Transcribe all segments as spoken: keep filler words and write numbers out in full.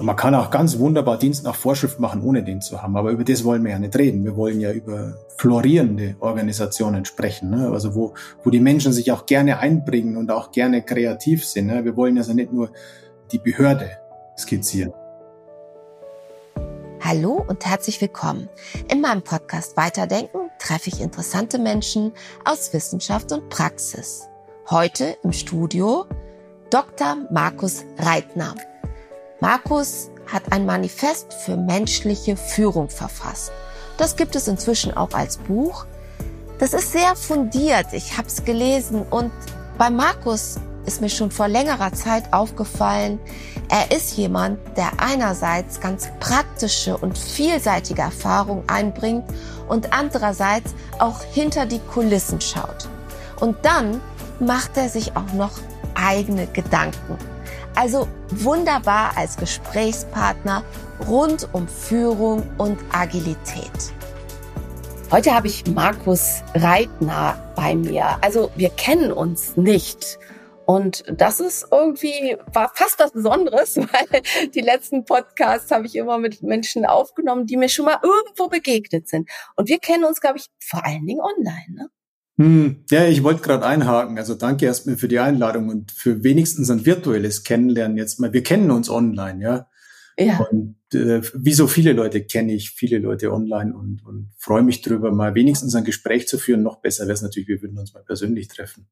Man kann auch ganz wunderbar Dienst nach Vorschrift machen, ohne den zu haben. Aber über das wollen wir ja nicht reden. Wir wollen ja über florierende Organisationen sprechen, ne? Also wo, wo die Menschen sich auch gerne einbringen und auch gerne kreativ sind, ne? Wir wollen also nicht nur die Behörde skizzieren. Hallo und herzlich willkommen. In meinem Podcast Weiterdenken treffe ich interessante Menschen aus Wissenschaft und Praxis. Heute im Studio Doktor Markus Reitner. Markus hat ein Manifest für menschliche Führung verfasst. Das gibt es inzwischen auch als Buch. Das ist sehr fundiert. Ich habe es gelesen und bei Markus ist mir schon vor längerer Zeit aufgefallen, er ist jemand, der einerseits ganz praktische und vielseitige Erfahrung einbringt und andererseits auch hinter die Kulissen schaut. Und dann macht er sich auch noch eigene Gedanken. Also wunderbar als Gesprächspartner rund um Führung und Agilität. Heute habe ich Markus Reitner bei mir. Also wir kennen uns nicht. Und das ist irgendwie, war fast was Besonderes, weil die letzten Podcasts habe ich immer mit Menschen aufgenommen, die mir schon mal irgendwo begegnet sind. Und wir kennen uns, glaube ich, vor allen Dingen online, ne? Hm, ja, ich wollte gerade einhaken. Also danke erstmal für die Einladung und für wenigstens ein virtuelles Kennenlernen jetzt mal. Wir kennen uns online, ja. Ja. Und äh, wie so viele Leute kenne ich viele Leute online und, und freue mich drüber, mal wenigstens ein Gespräch zu führen. Noch besser wäre es natürlich, wir würden uns mal persönlich treffen.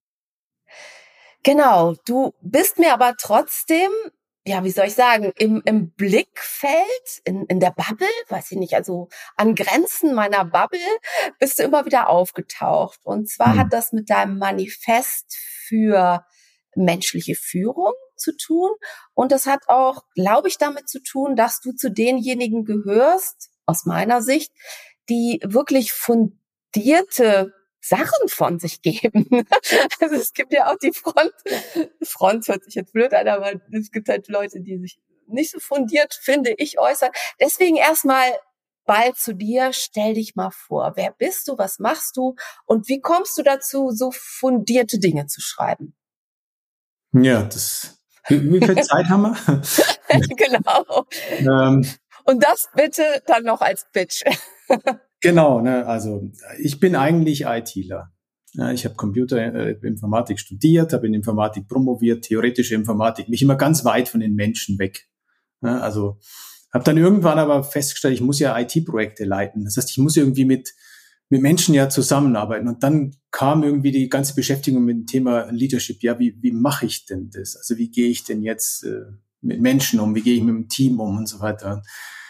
Genau, du bist mir aber trotzdem, ja, wie soll ich sagen, im, im Blickfeld, in, in der Bubble, weiß ich nicht, also an Grenzen meiner Bubble bist du immer wieder aufgetaucht. Und zwar Hm. hat das mit deinem Manifest für menschliche Führung zu tun. Und das hat auch, glaube ich, damit zu tun, dass du zu denjenigen gehörst, aus meiner Sicht, die wirklich fundierte Sachen von sich geben. Also es gibt ja auch die Front, Front hört sich jetzt blöd an, aber es gibt halt Leute, die sich nicht so fundiert, finde ich, äußern. Deswegen erstmal bald zu dir, stell dich mal vor. Wer bist du, was machst du und wie kommst du dazu, so fundierte Dinge zu schreiben? Ja, das, wie, wie viel Zeit haben wir? Genau. ähm, Und das bitte dann noch als Pitch. Genau, ne, also ich bin eigentlich ITler. Ja, ich habe Computerinformatik äh, studiert, habe in Informatik promoviert, theoretische Informatik, mich immer ganz weit von den Menschen weg. Ja, also habe dann irgendwann aber festgestellt, ich muss ja I T-Projekte leiten. Das heißt, ich muss irgendwie mit mit Menschen ja zusammenarbeiten. Und dann kam irgendwie die ganze Beschäftigung mit dem Thema Leadership. Ja, wie wie mache ich denn das? Also wie gehe ich denn jetzt äh, mit Menschen um? Wie gehe ich mit dem Team um und so weiter?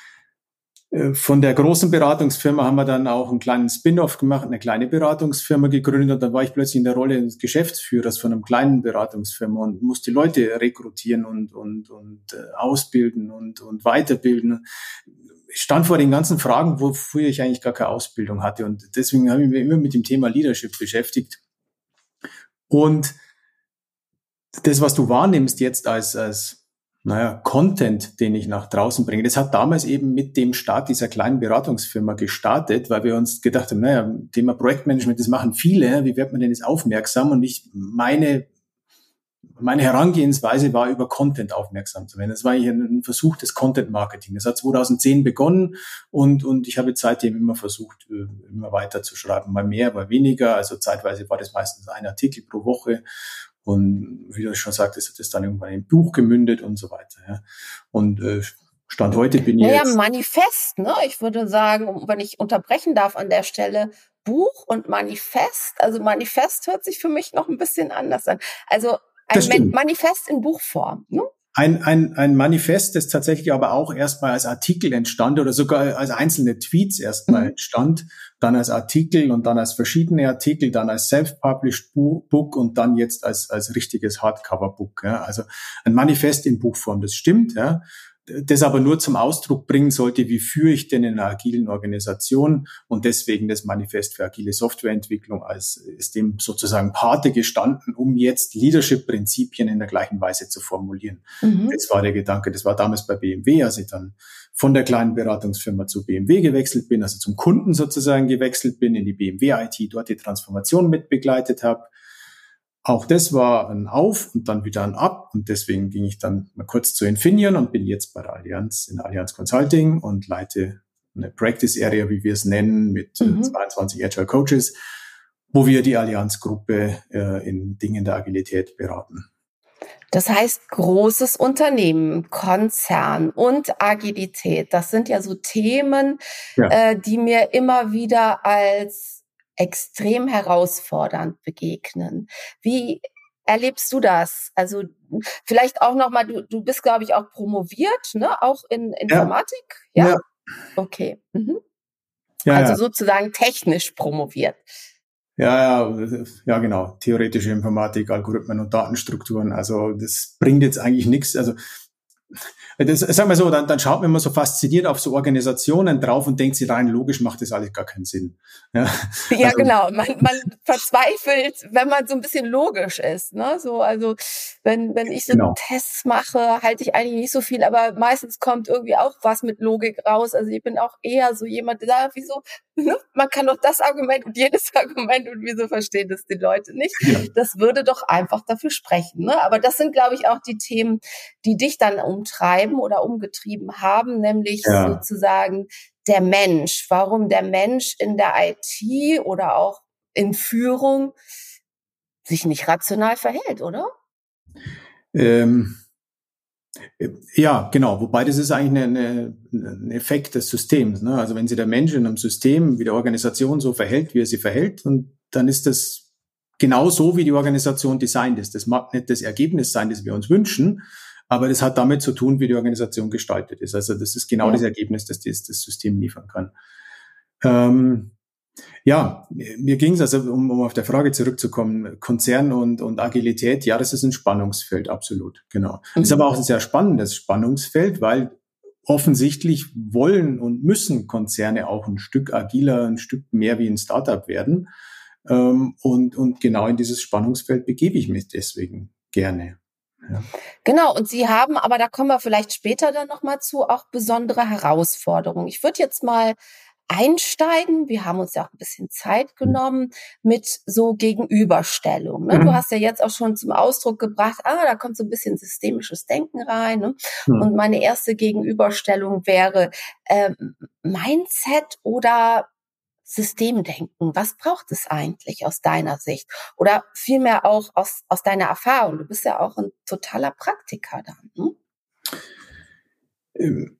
Von der großen Beratungsfirma haben wir dann auch einen kleinen Spin-off gemacht, eine kleine Beratungsfirma gegründet und dann war ich plötzlich in der Rolle des Geschäftsführers von einem kleinen Beratungsfirma und musste Leute rekrutieren und und und äh, ausbilden und und weiterbilden. Ich stand vor den ganzen Fragen, wofür ich eigentlich gar keine Ausbildung hatte und deswegen habe ich mich immer mit dem Thema Leadership beschäftigt. Und das, was du wahrnimmst jetzt als als naja, Content, den ich nach draußen bringe. Das hat damals eben mit dem Start dieser kleinen Beratungsfirma gestartet, weil wir uns gedacht haben, naja, Thema Projektmanagement, das machen viele, wie wird man denn jetzt aufmerksam? Und ich, meine, meine Herangehensweise war, über Content aufmerksam zu werden. Das war eigentlich ein Versuch des Content-Marketing. Das hat zweitausendzehn begonnen und, und ich habe seitdem immer versucht, immer weiter zu schreiben, mal mehr, mal weniger. Also zeitweise war das meistens ein Artikel pro Woche. Und wie du schon sagtest, hat das dann irgendwann in ein Buch gemündet und so weiter. Ja. Und äh, Stand heute bin ich naja, jetzt... Manifest, ne? Ich würde sagen, wenn ich unterbrechen darf an der Stelle, Buch und Manifest. Also Manifest hört sich für mich noch ein bisschen anders an. Also ein Manifest in Buchform, ne? Ein, ein, ein Manifest, das tatsächlich aber auch erstmal als Artikel entstand oder sogar als einzelne Tweets erstmal mhm. entstand, dann als Artikel und dann als verschiedene Artikel, dann als self-published Book und dann jetzt als, als richtiges Hardcover-Book. Ja. Also ein Manifest in Buchform, das stimmt, ja. Das aber nur zum Ausdruck bringen sollte, wie führe ich denn in einer agilen Organisation und deswegen das Manifest für agile Softwareentwicklung als ist dem sozusagen Pate gestanden, um jetzt Leadership-Prinzipien in der gleichen Weise zu formulieren. Mhm. Das war der Gedanke, das war damals bei B M W, als ich dann von der kleinen Beratungsfirma zu B M W gewechselt bin, also zum Kunden sozusagen gewechselt bin, in die B M W I T, dort die Transformation mit begleitet habe. auch das war ein Auf und dann wieder ein Ab. Und deswegen ging ich dann mal kurz zu Infineon und bin jetzt bei der Allianz in Allianz Consulting und leite eine Practice Area, wie wir es nennen, mit mhm. zweiundzwanzig Agile Coaches, wo wir die Allianz-Gruppe äh, in Dingen der Agilität beraten. Das heißt, großes Unternehmen, Konzern und Agilität, das sind ja so Themen, ja. Äh, die mir immer wieder als extrem herausfordernd begegnen. Wie erlebst du das? Also vielleicht auch nochmal, du, du bist, glaube ich, auch promoviert, ne? Auch in Informatik? Ja. ja? ja. Okay. Mhm. Ja, also ja. sozusagen technisch promoviert. Ja, ja, ja, genau. Theoretische Informatik, Algorithmen und Datenstrukturen. Also das bringt jetzt eigentlich nichts. Also das, sag mal so, dann, dann schaut man immer so fasziniert auf so Organisationen drauf und denkt sich rein, logisch macht das alles gar keinen Sinn. Ja, ja also, genau. Man, man verzweifelt, wenn man so ein bisschen logisch ist. Ne? So, also wenn, wenn ich so genau. Tests mache, halte ich eigentlich nicht so viel, aber meistens kommt irgendwie auch was mit Logik raus. Also ich bin auch eher so jemand, der sagt, wieso, ne? Man kann doch das Argument und jedes Argument und wieso verstehen das die Leute nicht? Ja. Das würde doch einfach dafür sprechen. Ne? Aber das sind, glaube ich, auch die Themen, die dich dann umtreiben oder umgetrieben haben, nämlich ja. sozusagen der Mensch. Warum der Mensch in der I T oder auch in Führung sich nicht rational verhält, oder? Ähm, ja, genau. Wobei das ist eigentlich eine, eine, ein Effekt des Systems. Ne? Also wenn sich der Mensch in einem System wie der Organisation so verhält, wie er sich verhält, und dann ist das genau so, wie die Organisation designt ist. Das mag nicht das Ergebnis sein, das wir uns wünschen, aber das hat damit zu tun, wie die Organisation gestaltet ist. Also das ist genau ja. das Ergebnis, das das, das System liefern kann. Ähm, ja, mir ging es, also um, um auf der Frage zurückzukommen, Konzern und, und Agilität, ja, das ist ein Spannungsfeld, absolut, genau. Mhm. Ist aber auch ein sehr spannendes Spannungsfeld, weil offensichtlich wollen und müssen Konzerne auch ein Stück agiler, ein Stück mehr wie ein Startup werden. Ähm, und, und genau in dieses Spannungsfeld begebe ich mich deswegen gerne. Ja. Genau, und Sie haben, aber da kommen wir vielleicht später dann nochmal zu, auch besondere Herausforderungen. Ich würde jetzt mal einsteigen, wir haben uns ja auch ein bisschen Zeit genommen, mit so Gegenüberstellungen. Ne? Mhm. Du hast ja jetzt auch schon zum Ausdruck gebracht, ah, da kommt so ein bisschen systemisches Denken rein. Ne? Mhm. Und meine erste Gegenüberstellung wäre äh, Mindset oder Systemdenken. Was braucht es eigentlich aus deiner Sicht? Oder vielmehr auch aus, aus deiner Erfahrung. Du bist ja auch ein totaler Praktiker dann. Hm?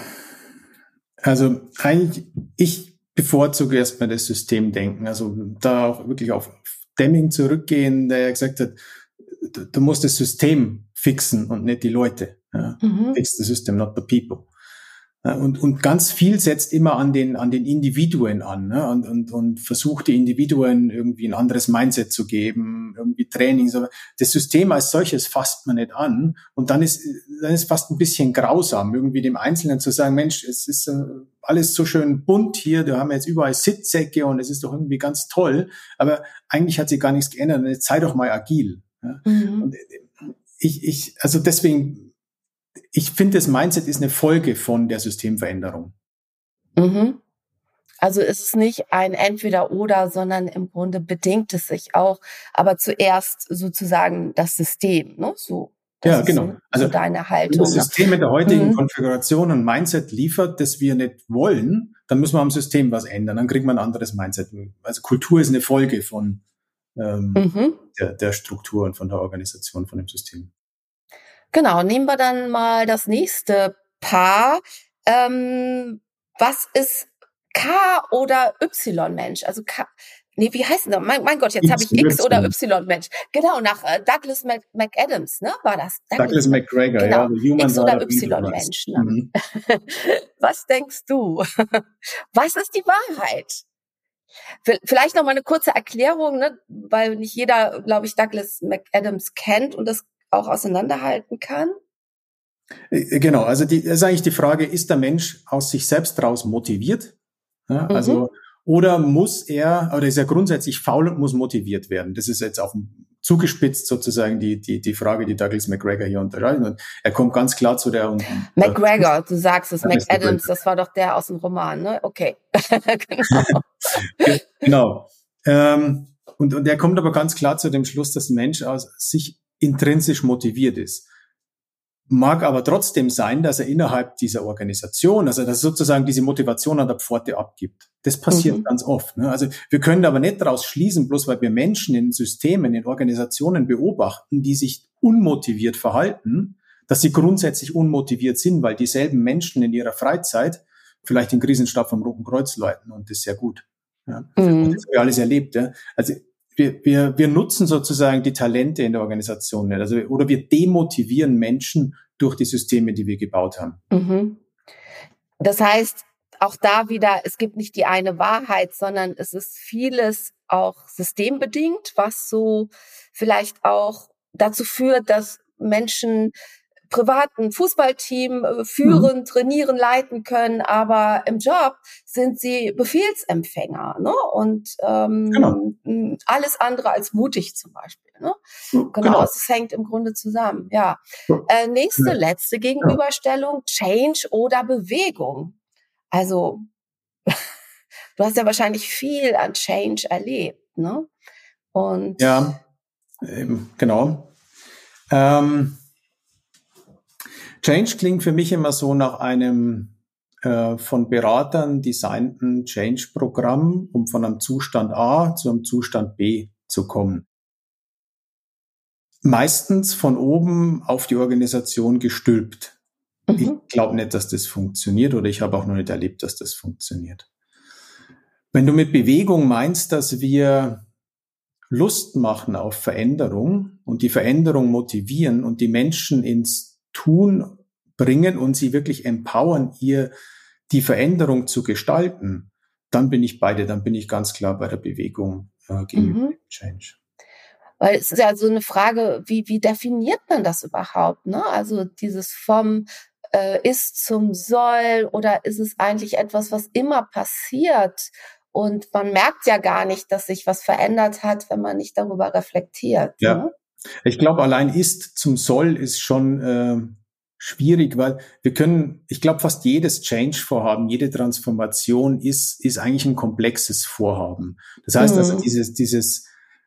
Also eigentlich, ich bevorzuge erstmal das Systemdenken. Also da auch wirklich auf Deming zurückgehen, der ja gesagt hat, du, du musst das System fixen und nicht die Leute. Ja? Mhm. Fix the system, not the people. Und, und ganz viel setzt immer an den, an den Individuen an, ne? und, und, und versucht die Individuen irgendwie ein anderes Mindset zu geben, irgendwie Trainings. Aber das System als solches fasst man nicht an. Und dann ist, dann ist fast ein bisschen grausam, irgendwie dem Einzelnen zu sagen, Mensch, es ist äh, alles so schön bunt hier, da haben wir jetzt überall Sitzsäcke und es ist doch irgendwie ganz toll. Aber eigentlich hat sich gar nichts geändert. Jetzt sei doch mal agil. Ja? Mhm. Und ich, ich, also deswegen, ich finde, das Mindset ist eine Folge von der Systemveränderung. Mhm. Also ist es nicht ein Entweder-Oder, sondern im Grunde bedingt es sich auch, aber zuerst sozusagen das System, ne? So, das ja, genau. So, also so deine Haltung. Wenn das System mit der heutigen mhm. Konfiguration und Mindset liefert, das wir nicht wollen, dann müssen wir am System was ändern. Dann kriegt man ein anderes Mindset. Also Kultur ist eine Folge von ähm, mhm. der, der Struktur und von der Organisation, von dem System. Genau, nehmen wir dann mal das nächste Paar. Ähm, was ist K- oder Y-Mensch? Also K, nee, wie heißt denn das? Mein, mein Gott, jetzt habe ich X- oder Y-Mensch. Genau, nach äh, Douglas Mac, McAdams, ne, war das? Douglas, Douglas McGregor, genau. ja. Human X- oder Y-Mensch. Ne? Mhm. Was denkst du? Was ist die Wahrheit? Vielleicht noch mal eine kurze Erklärung, ne, weil nicht jeder, glaube ich, Douglas McAdams kennt und das auch auseinanderhalten kann? Genau, also die, das ist eigentlich die Frage, ist der Mensch aus sich selbst raus motiviert? Ja, mhm. Also, oder muss er, oder ist er grundsätzlich faul und muss motiviert werden? Das ist jetzt auch zugespitzt sozusagen die, die, die Frage, die Douglas McGregor hier unterscheidet. Und er kommt ganz klar zu der... Und, McGregor, äh, du sagst es, McAdams, das war doch der aus dem Roman, ne? Okay. Genau. genau. Ähm, Und, und er kommt aber ganz klar zu dem Schluss, dass ein Mensch aus sich intrinsisch motiviert ist. Mag aber trotzdem sein, dass er innerhalb dieser Organisation, also dass sozusagen diese Motivation an der Pforte abgibt. Das passiert mhm. ganz oft. Ne? Also wir können aber nicht daraus schließen, bloß weil wir Menschen in Systemen, in Organisationen beobachten, die sich unmotiviert verhalten, dass sie grundsätzlich unmotiviert sind, weil dieselben Menschen in ihrer Freizeit vielleicht den Krisenstab vom Roten Kreuz läuten und das ist sehr gut. Ja? Mhm. Und das haben wir alles erlebt. Ja? Also Wir, wir, wir nutzen sozusagen die Talente in der Organisation nicht. Also, oder wir demotivieren Menschen durch die Systeme, die wir gebaut haben. Mhm. Das heißt, auch da wieder, es gibt nicht die eine Wahrheit, sondern es ist vieles auch systembedingt, was so vielleicht auch dazu führt, dass Menschen privaten Fußballteam äh, führen, mhm. trainieren, leiten können, aber im Job sind sie Befehlsempfänger, ne? Und ähm, genau. alles andere als mutig zum Beispiel. Ne? Genau, genau. Also es hängt im Grunde zusammen. Ja. Äh, nächste, ja. letzte Gegenüberstellung, Change oder Bewegung. Also du hast ja wahrscheinlich viel an Change erlebt, ne? Und ja, eben, genau. Ähm, Change klingt für mich immer so nach einem äh, von Beratern designten Change-Programm, um von einem Zustand A zu einem Zustand B zu kommen. Meistens von oben auf die Organisation gestülpt. Mhm. Ich glaube nicht, dass das funktioniert oder ich habe auch noch nicht erlebt, dass das funktioniert. Wenn du mit Bewegung meinst, dass wir Lust machen auf Veränderung und die Veränderung motivieren und die Menschen ins Tun bringen und sie wirklich empowern, ihr die Veränderung zu gestalten, dann bin ich bei dir, dann bin ich ganz klar bei der Bewegung äh, gegenüber mhm. dem Change. Weil es ist ja so eine Frage, wie, wie definiert man das überhaupt? Ne? Also dieses vom äh, ist zum soll oder ist es eigentlich etwas, was immer passiert? Und man merkt ja gar nicht, dass sich was verändert hat, wenn man nicht darüber reflektiert. Ja. Ne? Ich glaube, allein ist zum soll ist schon äh, schwierig, weil wir können, ich glaube, fast jedes Change-Vorhaben, jede Transformation ist ist eigentlich ein komplexes Vorhaben. Das heißt mhm. also, dieses dieses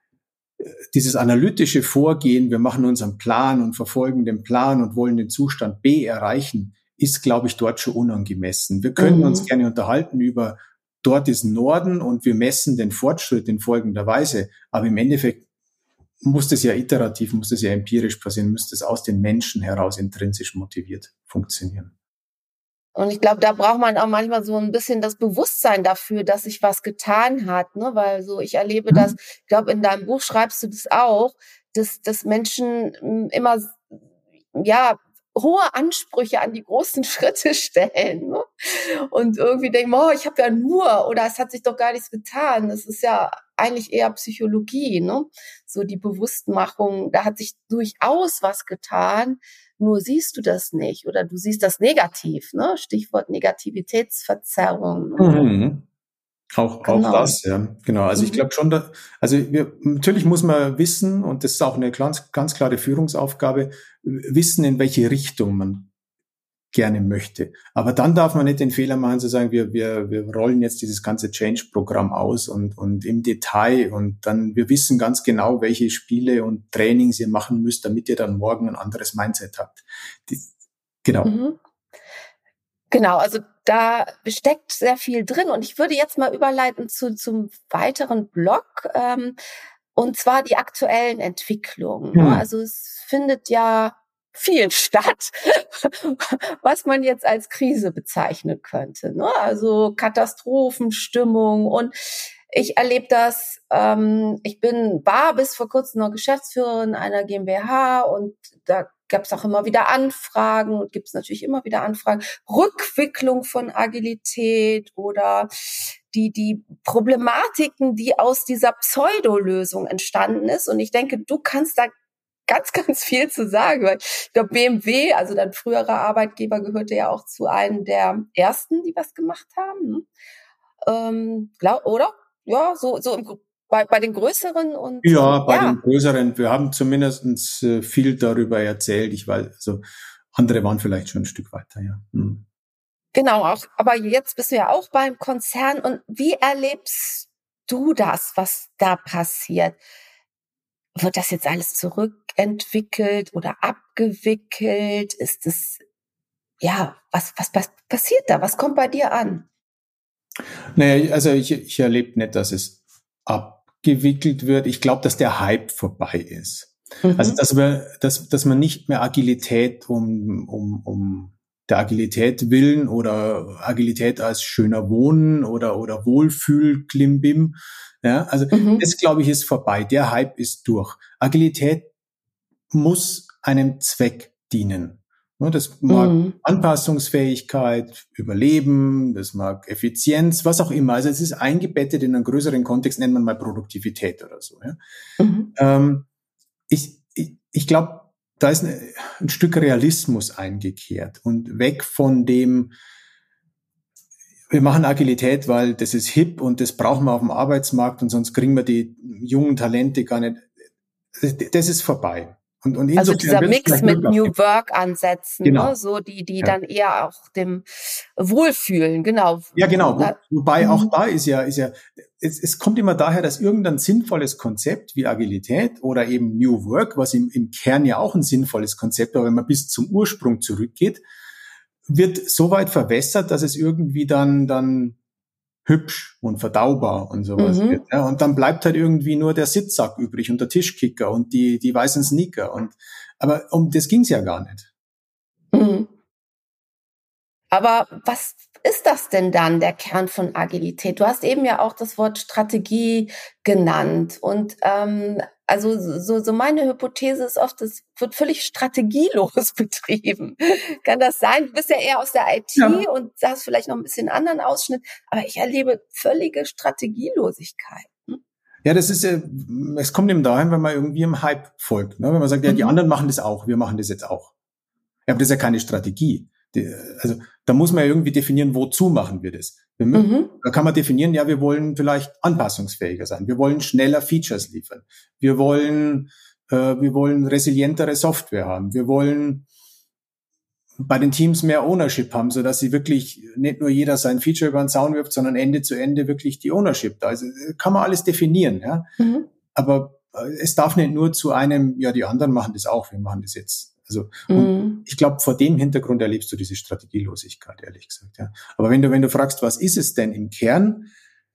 dieses analytische Vorgehen, wir machen unseren Plan und verfolgen den Plan und wollen den Zustand B erreichen, ist, glaube ich, dort schon unangemessen. Wir können mhm. uns gerne unterhalten über dort ist Norden und wir messen den Fortschritt in folgender Weise, aber im Endeffekt muss das ja iterativ, muss das ja empirisch passieren, muss das aus den Menschen heraus intrinsisch motiviert funktionieren. Und ich glaube, da braucht man auch manchmal so ein bisschen das Bewusstsein dafür, dass sich was getan hat, ne? Weil so ich erlebe mhm. das, ich glaube, in deinem Buch schreibst du das auch, dass, dass Menschen immer, ja, hohe Ansprüche an die großen Schritte stellen, ne? Und irgendwie denken, oh, ich habe ja nur, oder es hat sich doch gar nichts getan. Das ist ja eigentlich eher Psychologie, ne? So die Bewusstmachung, da hat sich durchaus was getan, nur siehst du das nicht oder du siehst das negativ, ne? Stichwort Negativitätsverzerrung. Ne? Mhm. Auch, genau. auch das, ja, genau. Also mhm. ich glaube schon, da, also wir, natürlich muss man wissen, und das ist auch eine ganz, ganz klare Führungsaufgabe, wissen, in welche Richtung man gerne möchte. Aber dann darf man nicht den Fehler machen, zu sagen, wir, wir, wir rollen jetzt dieses ganze Change-Programm aus und, und im Detail und dann, wir wissen ganz genau, welche Spiele und Trainings ihr machen müsst, damit ihr dann morgen ein anderes Mindset habt. Die, genau. Mhm. Genau, also da steckt sehr viel drin und ich würde jetzt mal überleiten zu zum weiteren Block, ähm, und zwar die aktuellen Entwicklungen. Mhm. Also es findet ja viel statt, was man jetzt als Krise bezeichnen könnte, ne? Also Katastrophenstimmung und ich erlebe das, ähm, ich bin, war bis vor kurzem noch Geschäftsführerin einer GmbH und da gab es auch immer wieder Anfragen und gibt es natürlich immer wieder Anfragen, Rückwicklung von Agilität oder die die Problematiken, die aus dieser Pseudolösung entstanden ist. Und ich denke, du kannst da ganz, ganz viel zu sagen, weil ich glaube, B M W, also dein früherer Arbeitgeber, gehörte ja auch zu einem der ersten, die was gemacht haben. Ne? Ähm, glaub, oder? Ja, so, so im Bei, bei den größeren und ja, bei ja. den größeren. Wir haben zumindest äh, viel darüber erzählt. Ich weiß, also andere waren vielleicht schon ein Stück weiter, ja. Hm. Genau, auch, aber jetzt bist du ja auch beim Konzern. Und wie erlebst du das, was da passiert? Wird das jetzt alles zurückentwickelt oder abgewickelt? Ist es, ja, was, was, was passiert da? Was kommt bei dir an? Naja, also ich, ich erlebe nicht, dass es abgewickelt wird. Ich glaube, dass der Hype vorbei ist. Mhm. Also dass wir, dass, dass man nicht mehr Agilität um, um, um der Agilität willen oder Agilität als schöner Wohnen oder, oder Wohlfühl-Klimbim. Ja, also mhm. das, glaube ich, ist vorbei. Der Hype ist durch. Agilität muss einem Zweck dienen. Das mag mhm. Anpassungsfähigkeit, Überleben, das mag Effizienz, was auch immer. Also es ist eingebettet in einen größeren Kontext, nennt man mal Produktivität oder so. Ja. Mhm. Ähm, ich ich, ich glaube, da ist eine, ein Stück Realismus eingekehrt und weg von dem, wir machen Agilität, weil das ist hip und das brauchen wir auf dem Arbeitsmarkt und sonst kriegen wir die jungen Talente gar nicht. Das ist vorbei. Und, und also dieser Mix mit New Work-Ansätzen, genau. ne? So die, die ja. dann eher auch dem Wohlfühlen, genau. Ja, genau. Wo, wobei auch da ist ja, ist ja, es, es kommt immer daher, dass irgendein sinnvolles Konzept wie Agilität oder eben New Work, was im, im Kern ja auch ein sinnvolles Konzept, aber wenn man bis zum Ursprung zurückgeht, wird so weit verwässert, dass es irgendwie dann, dann hübsch und verdaubar und sowas mhm. wird. Ja, und dann bleibt halt irgendwie nur der Sitzsack übrig und der Tischkicker und die, die weißen Sneaker. Und, aber um das ging's ja gar nicht. Mhm. Aber was ist das denn dann, der Kern von Agilität? Du hast eben ja auch das Wort Strategie genannt. Und ähm, also so, so meine Hypothese ist oft, es wird völlig strategielos betrieben. Kann das sein? Du bist ja eher aus der I T ja. und hast vielleicht noch ein bisschen einen anderen Ausschnitt. Aber ich erlebe völlige Strategielosigkeit. Hm? Ja, das ist, äh, es kommt eben dahin, wenn man irgendwie im Hype folgt. Ne? Wenn man sagt, ja, die mhm. anderen machen das auch, wir machen das jetzt auch. Ja, aber das ist ja keine Strategie. Die, also da muss man ja irgendwie definieren, wozu machen wir das. Wir, mhm. Da kann man definieren, ja, wir wollen vielleicht anpassungsfähiger sein. Wir wollen schneller Features liefern. Wir wollen, äh, wir wollen resilientere Software haben. Wir wollen bei den Teams mehr Ownership haben, so dass sie wirklich nicht nur jeder sein Feature über den Zaun wirft, sondern Ende zu Ende wirklich die Ownership da. Also kann man alles definieren, ja. Mhm. Aber es darf nicht nur zu einem, ja, die anderen machen das auch, wir machen das jetzt. Also, und mm. ich glaube, vor dem Hintergrund erlebst du diese Strategielosigkeit, ehrlich gesagt, ja. Aber wenn du, wenn du fragst, was ist es denn im Kern,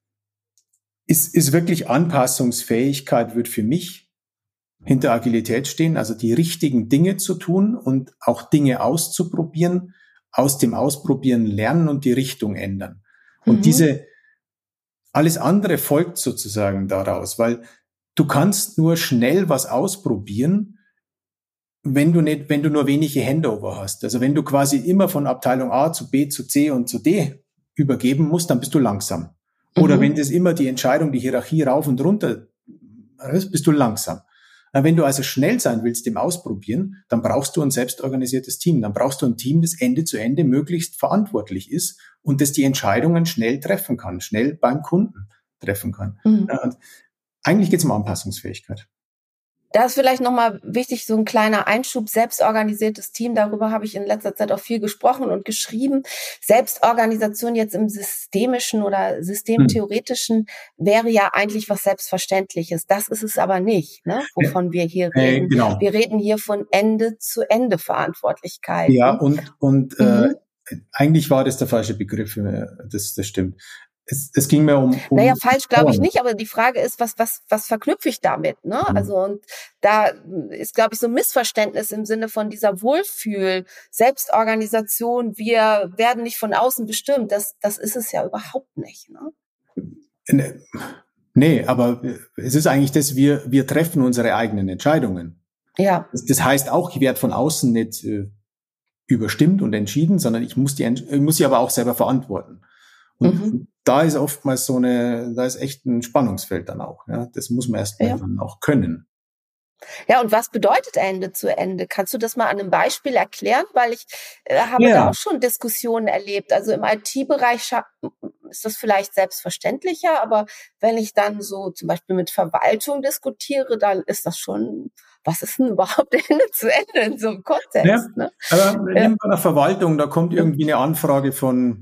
ist, ist wirklich Anpassungsfähigkeit, wird für mich hinter Agilität stehen, also die richtigen Dinge zu tun und auch Dinge auszuprobieren, aus dem Ausprobieren lernen und die Richtung ändern. Und mhm. diese, alles andere folgt sozusagen daraus, weil du kannst nur schnell was ausprobieren, wenn du nicht, wenn du nur wenige Handover hast. Also wenn du quasi immer von Abteilung A zu B zu C und zu D übergeben musst, dann bist du langsam. Oder mhm. wenn das immer die Entscheidung, die Hierarchie rauf und runter ist, bist du langsam. Wenn du also schnell sein willst im Ausprobieren, dann brauchst du ein selbstorganisiertes Team. Dann brauchst du ein Team, das Ende zu Ende möglichst verantwortlich ist und das die Entscheidungen schnell treffen kann, schnell beim Kunden treffen kann. Mhm. Und eigentlich geht es um Anpassungsfähigkeit. Da ist vielleicht nochmal wichtig, so ein kleiner Einschub, selbstorganisiertes Team, darüber habe ich in letzter Zeit auch viel gesprochen und geschrieben. Selbstorganisation jetzt im systemischen oder systemtheoretischen hm. wäre ja eigentlich was Selbstverständliches. Das ist es aber nicht, ne, wovon wir hier reden. Äh, genau. Wir reden hier von Ende-zu-Ende-Verantwortlichkeit. Ja, und, und mhm. äh, eigentlich war das der falsche Begriff, das, das stimmt. Es, es ging mir um, um Naja, falsch glaube ich nicht, aber die Frage ist, was, was, was verknüpfe ich damit, ne? Mhm. Also, und da ist, glaube ich, so ein Missverständnis im Sinne von dieser Wohlfühl, Selbstorganisation, wir werden nicht von außen bestimmt. Das, das ist es ja überhaupt nicht, ne? Nee, aber es ist eigentlich das, wir, wir treffen unsere eigenen Entscheidungen. Ja. Das, das heißt auch, ich werde von außen nicht äh, überstimmt und entschieden, sondern ich muss die, ich muss sie aber auch selber verantworten. Und mhm. da ist oftmals so eine, da ist echt ein Spannungsfeld dann auch. Ja, das muss man erst mal ja. dann auch können. Ja, und was bedeutet Ende zu Ende? Kannst du das mal an einem Beispiel erklären? Weil ich äh, habe ja. da auch schon Diskussionen erlebt. Also im I T-Bereich ist das vielleicht selbstverständlicher, aber wenn ich dann so zum Beispiel mit Verwaltung diskutiere, dann ist das schon, was ist denn überhaupt Ende zu Ende in so einem Kontext? Ja, ne? aber ja. bei der Verwaltung, da kommt irgendwie eine Anfrage von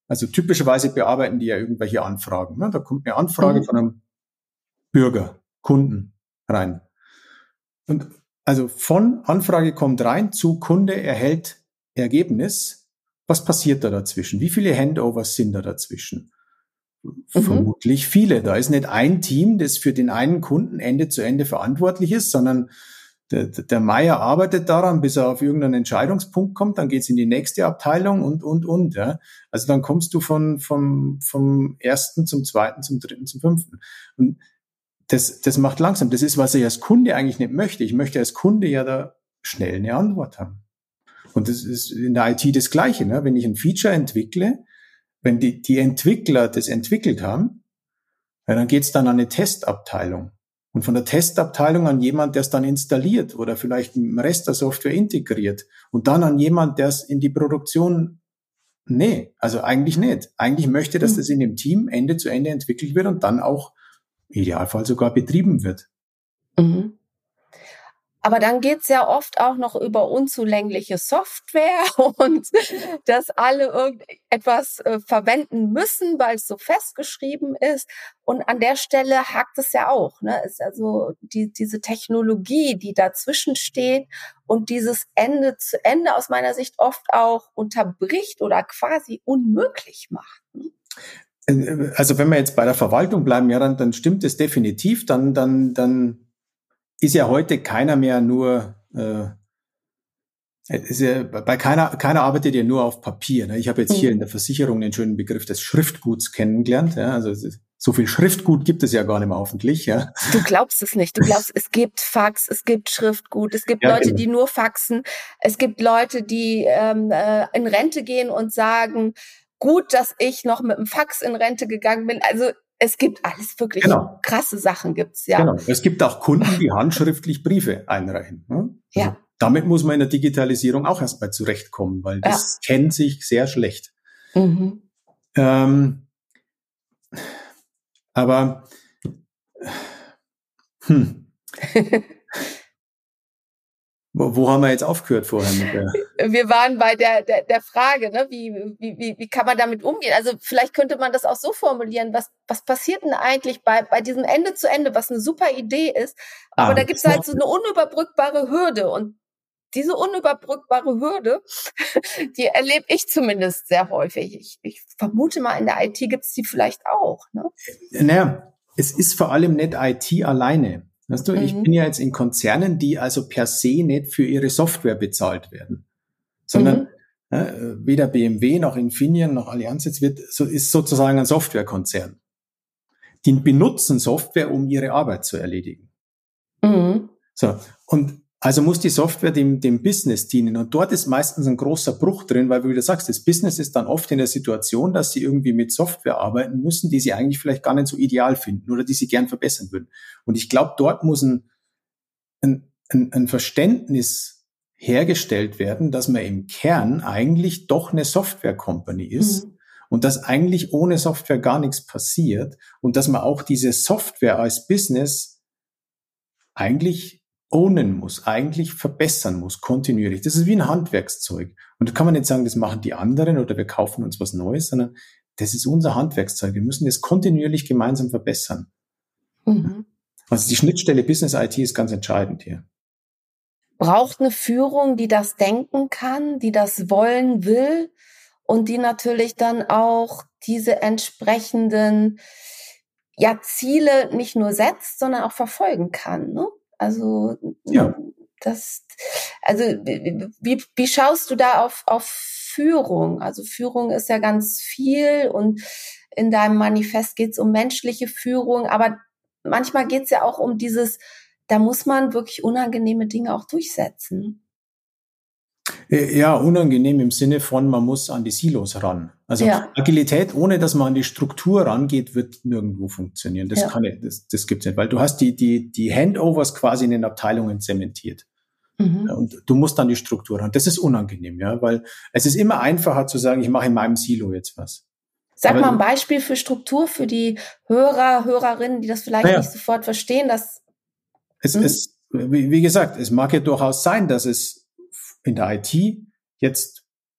Also typischerweise bearbeiten die ja irgendwelche Anfragen. Ne? Da kommt eine Anfrage mhm. von einem Bürger, Kunden rein. Und also von Anfrage kommt rein zu Kunde erhält Ergebnis. Was passiert da dazwischen? Wie viele Handovers sind da dazwischen? Mhm. Vermutlich viele. Da ist nicht ein Team, das für den einen Kunden Ende zu Ende verantwortlich ist, sondern der, der Meier arbeitet daran, bis er auf irgendeinen Entscheidungspunkt kommt, dann geht's in die nächste Abteilung und, und, und. Ja. Also dann kommst du von, vom, vom ersten zum zweiten, zum dritten, zum fünften. Und das, das macht langsam. Das ist, was ich als Kunde eigentlich nicht möchte. Ich möchte als Kunde ja da schnell eine Antwort haben. Und das ist in der I T das Gleiche. Ne? Wenn ich ein Feature entwickle, wenn die, die Entwickler das entwickelt haben, ja, dann geht's dann an eine Testabteilung. Und von der Testabteilung an jemand, der es dann installiert oder vielleicht im Rest der Software integriert. Und dann an jemand, der es in die Produktion, nee, also eigentlich nicht. Eigentlich möchte, dass das in dem Team Ende zu Ende entwickelt wird und dann auch im Idealfall sogar betrieben wird. Mhm. Aber dann geht's ja oft auch noch über unzulängliche Software und dass alle irgendetwas äh, verwenden müssen, weil es so festgeschrieben ist. Und an der Stelle hakt es ja auch. Ne? Ist also die, diese Technologie, die dazwischen steht und dieses Ende zu Ende aus meiner Sicht oft auch unterbricht oder quasi unmöglich macht. Ne? Also wenn wir jetzt bei der Verwaltung bleiben, ja, dann, dann stimmt es definitiv. Dann, dann, dann ist ja heute keiner mehr nur, äh, ist ja, bei keiner, keiner arbeitet ja nur auf Papier. Ne? Ich habe jetzt mhm. hier in der Versicherung den schönen Begriff des Schriftguts kennengelernt. Ja? Also so viel Schriftgut gibt es ja gar nicht mehr hoffentlich. Ja? Du glaubst es nicht. Du glaubst, es gibt Fax, es gibt Schriftgut, es gibt ja, Leute, genau. die nur faxen. Es gibt Leute, die ähm, äh, in Rente gehen und sagen, gut, dass ich noch mit dem Fax in Rente gegangen bin. Also es gibt alles wirklich genau. krasse Sachen gibt's, ja. Genau. Es gibt auch Kunden, die handschriftlich Briefe einreichen. Ne? Also ja. Damit muss man in der Digitalisierung auch erstmal zurechtkommen, weil das ja. kennt sich sehr schlecht. Mhm. Ähm, aber hm. Wo, wo haben wir jetzt aufgehört vorher mit der? Wir waren bei der, der, der Frage, ne? wie, wie, wie, wie kann man damit umgehen? Also vielleicht könnte man das auch so formulieren, was, was passiert denn eigentlich bei, bei diesem Ende zu Ende, was eine super Idee ist, aber ah, da gibt es halt so eine unüberbrückbare Hürde und diese unüberbrückbare Hürde, die erlebe ich zumindest sehr häufig. Ich, ich vermute mal, in der I T gibt es die vielleicht auch. Ne? Naja, es ist vor allem nicht I T alleine. Weißt du, mhm. ich bin ja jetzt in Konzernen, die also per se nicht für ihre Software bezahlt werden, sondern mhm. äh, weder B M W noch Infineon noch Allianz jetzt wird, so ist sozusagen ein Softwarekonzern. Die benutzen Software, um ihre Arbeit zu erledigen. Mhm. So, und also muss die Software dem, dem Business dienen. Und dort ist meistens ein großer Bruch drin, weil, wie du sagst, das Business ist dann oft in der Situation, dass sie irgendwie mit Software arbeiten müssen, die sie eigentlich vielleicht gar nicht so ideal finden oder die sie gern verbessern würden. Und ich glaube, dort muss ein, ein, ein Verständnis hergestellt werden, dass man im Kern eigentlich doch eine Software-Company ist mhm. und dass eigentlich ohne Software gar nichts passiert und dass man auch diese Software als Business eigentlich ownen muss, eigentlich verbessern muss, kontinuierlich. Das ist wie ein Handwerkszeug. Und da kann man nicht sagen, das machen die anderen oder wir kaufen uns was Neues, sondern das ist unser Handwerkszeug. Wir müssen das kontinuierlich gemeinsam verbessern. Mhm. Also die Schnittstelle Business I T ist ganz entscheidend hier. Braucht eine Führung, die das denken kann, die das wollen will und die natürlich dann auch diese entsprechenden ja, Ziele nicht nur setzt, sondern auch verfolgen kann, ne? Also, ja. das, also, wie, wie schaust du da auf, auf Führung? Also, Führung ist ja ganz viel und in deinem Manifest geht es um menschliche Führung, aber manchmal geht es ja auch um dieses, da muss man wirklich unangenehme Dinge auch durchsetzen. Ja, unangenehm im Sinne von, man muss an die Silos ran. Also ja. Agilität, ohne dass man an die Struktur rangeht, wird nirgendwo funktionieren. Das ja. kann nicht, das, das gibt's nicht, weil du hast die, die, die Handovers quasi in den Abteilungen zementiert. Mhm. Und du musst an die Struktur ran. Das ist unangenehm, ja, weil es ist immer einfacher zu sagen, ich mache in meinem Silo jetzt was. Sag Aber mal ein Beispiel für Struktur für die Hörer, Hörerinnen, die das vielleicht ja. nicht sofort verstehen, dass es, es, wie, wie gesagt, es mag ja durchaus sein, dass es in der I T jetzt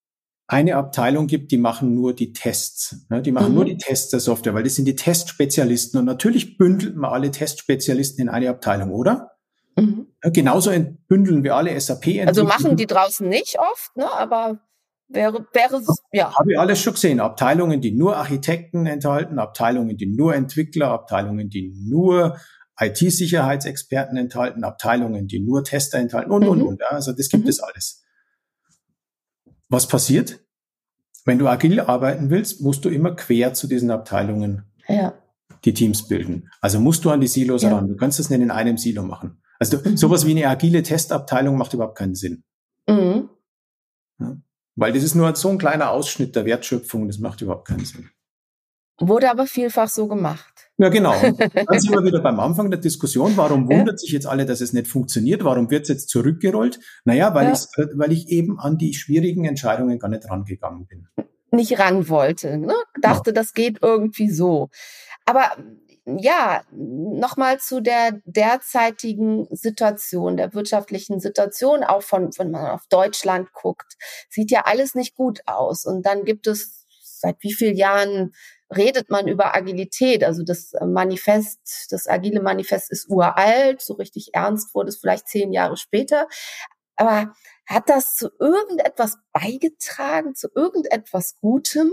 eine Abteilung gibt, die machen nur die Tests. Ne? Die machen mhm. nur die Tests der Software, weil das sind die Testspezialisten. Und natürlich bündelt man alle Testspezialisten in eine Abteilung, oder? Mhm. Ja, genauso bündeln wir alle S A P-Entwickler. Also machen die draußen nicht oft, ne? Aber wäre, wäre es, ja. Habe ich alles schon gesehen. Abteilungen, die nur Architekten enthalten, Abteilungen, die nur Entwickler, Abteilungen, die nur I T-Sicherheitsexperten enthalten, Abteilungen, die nur Tester enthalten und, mhm. und, und. Ja, also das gibt mhm. es alles. Was passiert? Wenn du agil arbeiten willst, musst du immer quer zu diesen Abteilungen ja. die Teams bilden. Also musst du an die Silos ja. ran. Du kannst das nicht in einem Silo machen. Also mhm. sowas wie eine agile Testabteilung macht überhaupt keinen Sinn. Mhm. Ja, weil das ist nur so ein kleiner Ausschnitt der Wertschöpfung, das macht überhaupt keinen Sinn. Wurde aber vielfach so gemacht. Ja, genau. Und dann sind wir wieder beim Anfang der Diskussion. Warum ja. wundert sich jetzt alle, dass es nicht funktioniert? Warum wird es jetzt zurückgerollt? Naja, weil, ja. ich, weil ich eben an die schwierigen Entscheidungen gar nicht rangegangen bin. Nicht ran wollte, ne? Dachte, ja. das geht irgendwie so. Aber ja, nochmal zu der derzeitigen Situation, der wirtschaftlichen Situation, auch von, wenn man auf Deutschland guckt, sieht ja alles nicht gut aus. Und dann gibt es, seit wie vielen Jahren redet man über Agilität? Also das Manifest, das agile Manifest ist uralt, so richtig ernst wurde es vielleicht zehn Jahre später. Aber hat das zu irgendetwas beigetragen, zu irgendetwas Gutem?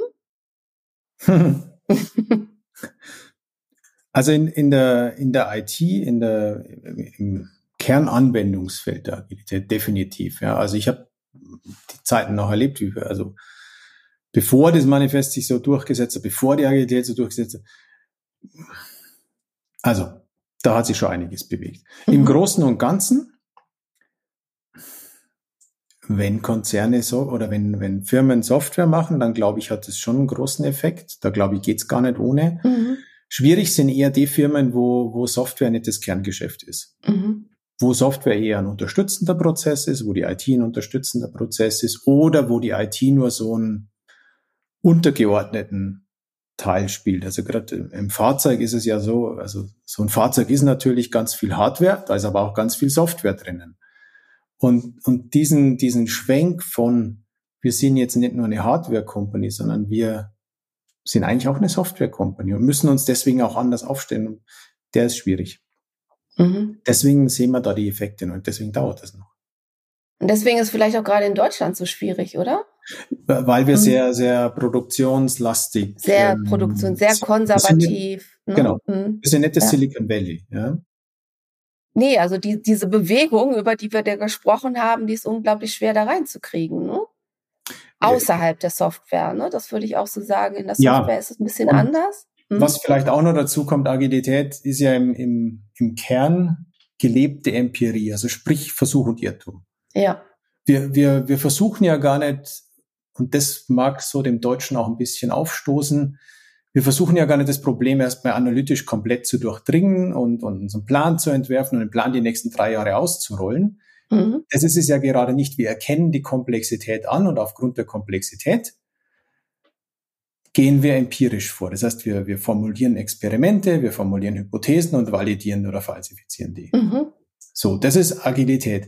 Also in, in der, in der I T, in der, im Kernanwendungsfeld der Agilität definitiv, ja. Also ich habe die Zeiten noch erlebt, wie wir, also bevor das Manifest sich so durchgesetzt hat, bevor die Agilität so durchgesetzt hat. Also, da hat sich schon einiges bewegt. Mhm. Im Großen und Ganzen, wenn Konzerne so oder wenn, wenn Firmen Software machen, dann glaube ich, hat das schon einen großen Effekt. Da glaube ich, geht's gar nicht ohne. Mhm. Schwierig sind eher die Firmen, wo, wo Software nicht das Kerngeschäft ist. Mhm. Wo Software eher ein unterstützender Prozess ist, wo die I T ein unterstützender Prozess ist oder wo die I T nur so ein untergeordneten Teil spielt. Also gerade im Fahrzeug ist es ja so, also so ein Fahrzeug ist natürlich ganz viel Hardware, da ist aber auch ganz viel Software drinnen. Und, und diesen, diesen Schwenk von, wir sind jetzt nicht nur eine Hardware-Company, sondern wir sind eigentlich auch eine Software-Company und müssen uns deswegen auch anders aufstellen. Der ist schwierig. Mhm. Deswegen sehen wir da die Effekte und deswegen dauert das noch. Und deswegen ist es vielleicht auch gerade in Deutschland so schwierig, oder? Weil wir mhm. sehr, sehr produktionslastig. Sehr ähm, Produktion, sehr konservativ. Nicht, ne? Genau. Mhm. Wir sind nicht das ja. Silicon Valley, ja. Nee, also die, diese Bewegung, über die wir da gesprochen haben, die ist unglaublich schwer da reinzukriegen, ne? Außerhalb ja. der Software, ne? Das würde ich auch so sagen. In der Software ja. ist es ein bisschen Und anders. Mhm. Was vielleicht auch noch dazu kommt, Agilität ist ja im, im, im Kern gelebte Empirie, also sprich Versuch und Irrtum. Ja. Wir, wir, wir versuchen ja gar nicht, und das mag so dem Deutschen auch ein bisschen aufstoßen, wir versuchen ja gar nicht das Problem erstmal analytisch komplett zu durchdringen und, und uns einen Plan zu entwerfen und den Plan die nächsten drei Jahre auszurollen. Mhm. Das ist es ja gerade nicht. Wir erkennen die Komplexität an und aufgrund der Komplexität gehen wir empirisch vor. Das heißt, wir, wir formulieren Experimente, wir formulieren Hypothesen und validieren oder falsifizieren die. Mhm. So, das ist Agilität.